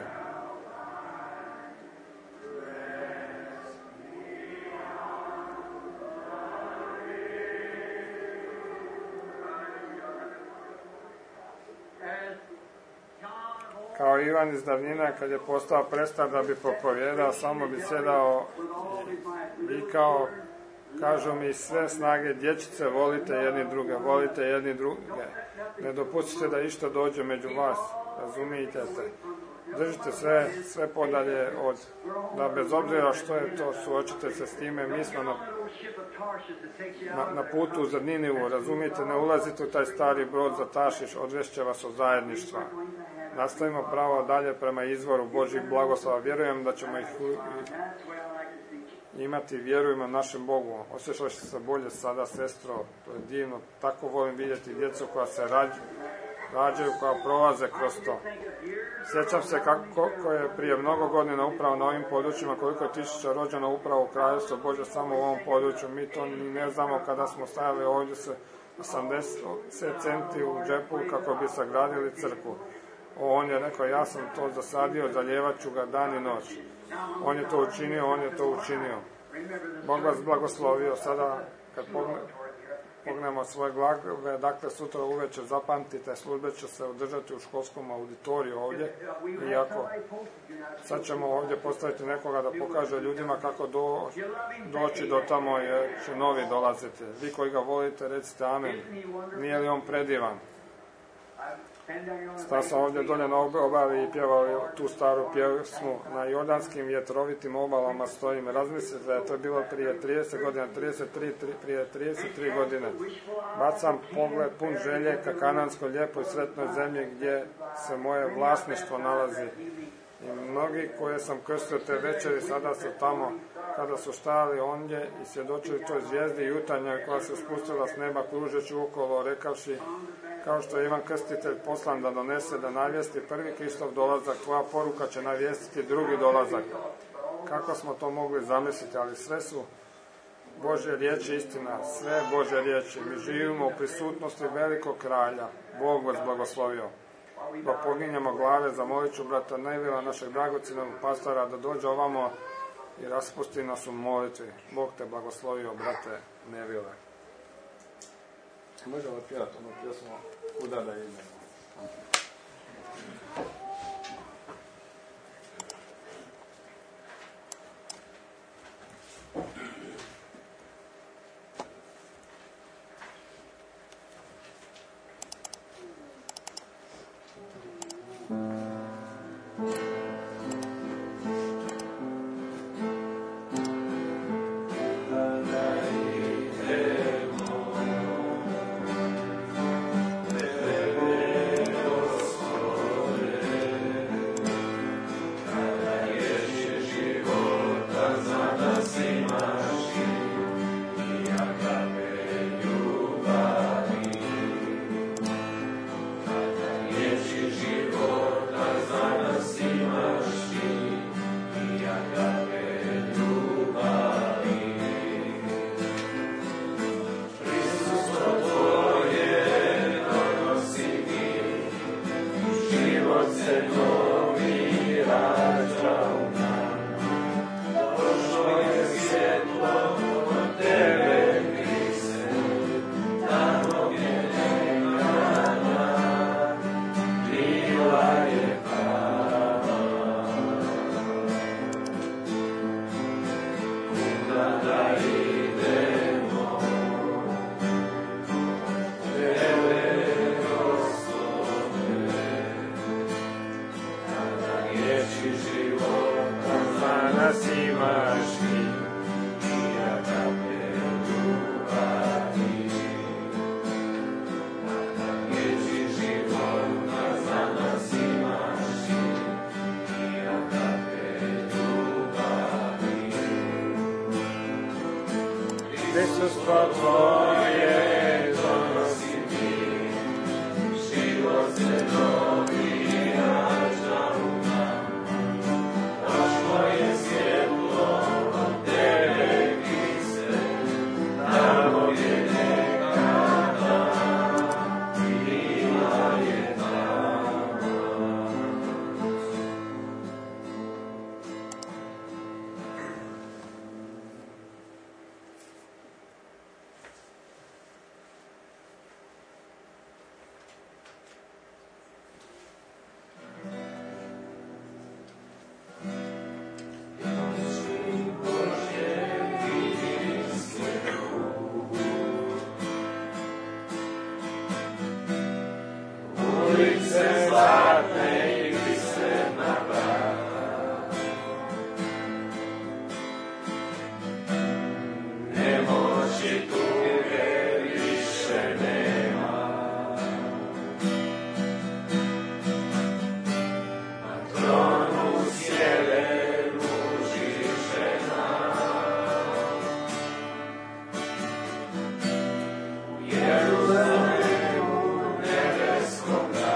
Kao Ivan iz davnina, kad je postao prestar da bi propovijedao, samo bi sjedao i vikao, kažu mi sve snage dječice, volite jedni druge, volite jedni druge. Ne dopustite da išta dođe među vas, razumijete te. Držite sve, sve podalje od, da bez obzira što je to, suočite se s time, mi smo na, na, na putu za Ninivu, razumijete, ne ulazite u taj stari brod za Tašiš, odvešće vas od zajedništva. Nastavimo pravo dalje prema izvoru Božjih blagoslova. Vjerujem da ćemo ih imati, vjerujemo našem Bogu. Osjećaš se bolje sada, sestro, to je divno. Tako volim vidjeti djecu koja se rađaju, rađaju, koja prolaze kroz to. Sjećam se kako je prije mnogo godina upravo na ovim područjima, koliko je tisuća rođeno upravo u Kraljevstvu Bože samo u ovom području. Mi to ni ne znamo kada smo stajali ovdje se osamdeset centi u džepu kako bi sagradili crkvu. O, on je rekao, ja sam to zasadio, zaljevat ću ga dan i noć. On je to učinio, on je to učinio. Bog vas blagoslovio. Sada, kad pognemo svoje glagove, dakle sutra uveče zapamtite, službe će se održati u školskom auditoriju ovdje, iako sad ćemo ovdje postaviti nekoga da pokaže ljudima kako do, doći do tamo jer će novi dolaziti. Vi koji ga volite, recite amen. Nije li on predivan? Sta sam ovdje dolje na obali i pjevali tu staru pjesmu na jordanskim vjetrovitim obalama stojim. Razmislite da je to bilo prije trideset godina, trideset tri, prije trideset tri godine. Bacam pogled pun želje ka kananskoj lijepoj sretnoj zemlji gdje se moje vlasništvo nalazi. I mnogi koje sam krstio te večeri sada su tamo kada su stajali ondje i svjedočili toj zvijezdi jutarnjoj koja se spustila s neba kružeći okolo, rekavši kao što je Ivan Krstitelj poslan da donese, da navijesti prvi Kristov dolazak, tvoja poruka će navijestiti drugi dolazak. Kako smo to mogli zamisliti, ali sve su Božje riječi istina, sve Božje riječi. Mi živimo u prisutnosti velikog kralja. Bog vas blagoslovio. Da poginjemo glave, zamolit ću brata Nevila, našeg dragocijenog pastora, da dođe ovamo i raspusti nas u molitvi. Bog te blagoslovio, brate Nevile. Može li pjevati ono pjesmu Kuda da idemo? Jerusalemu nebeskom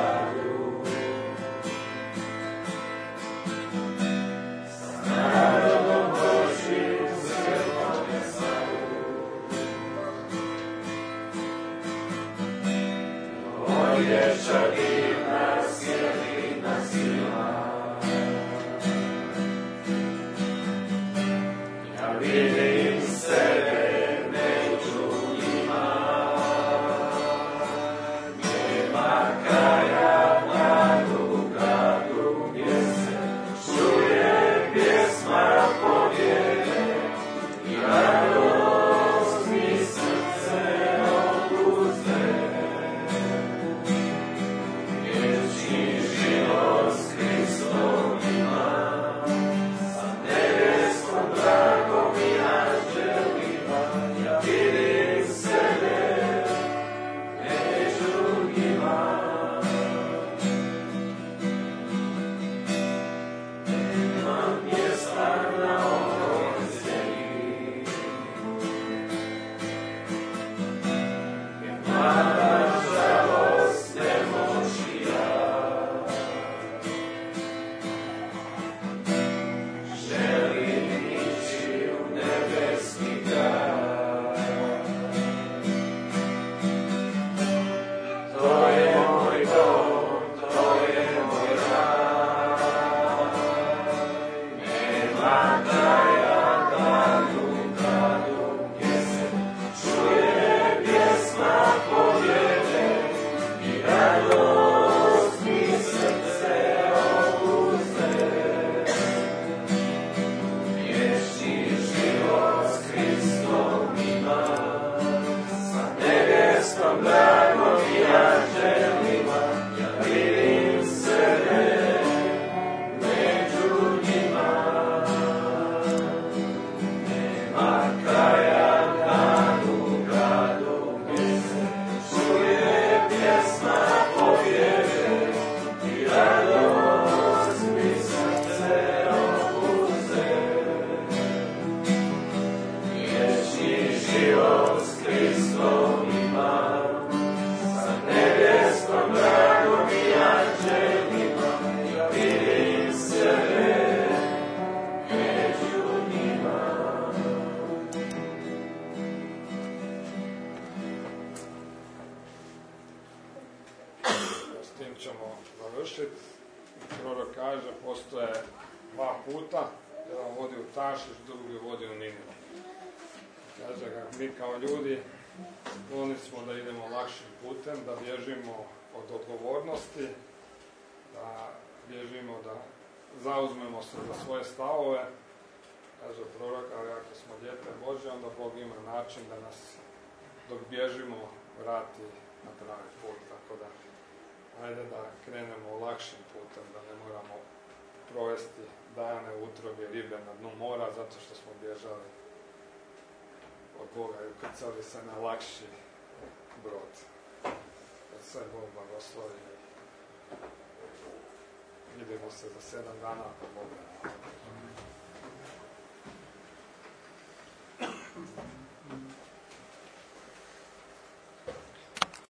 Prorok kaže, postoje dva puta, jedan vodi u Taršiš, drugi vodi u Ninivu. Kaže ga, mi kao ljudi skloni smo da idemo lakšim putem, da bježimo od odgovornosti, da bježimo, da zauzmemo se za svoje stavove. Kaže prorok, ali ako smo dijete Božje, onda Bog ima način da nas dok bježimo vrati na pravi put, tako da ajde da krenemo lakšim putem, da ne moramo provesti dane u utrobi ribe na dnu mora, zato što smo bježali od Boga i ukrcali se na lakši brod. Da sve Bog blagoslovi. Vidimo se za sedam dana ako Bog da.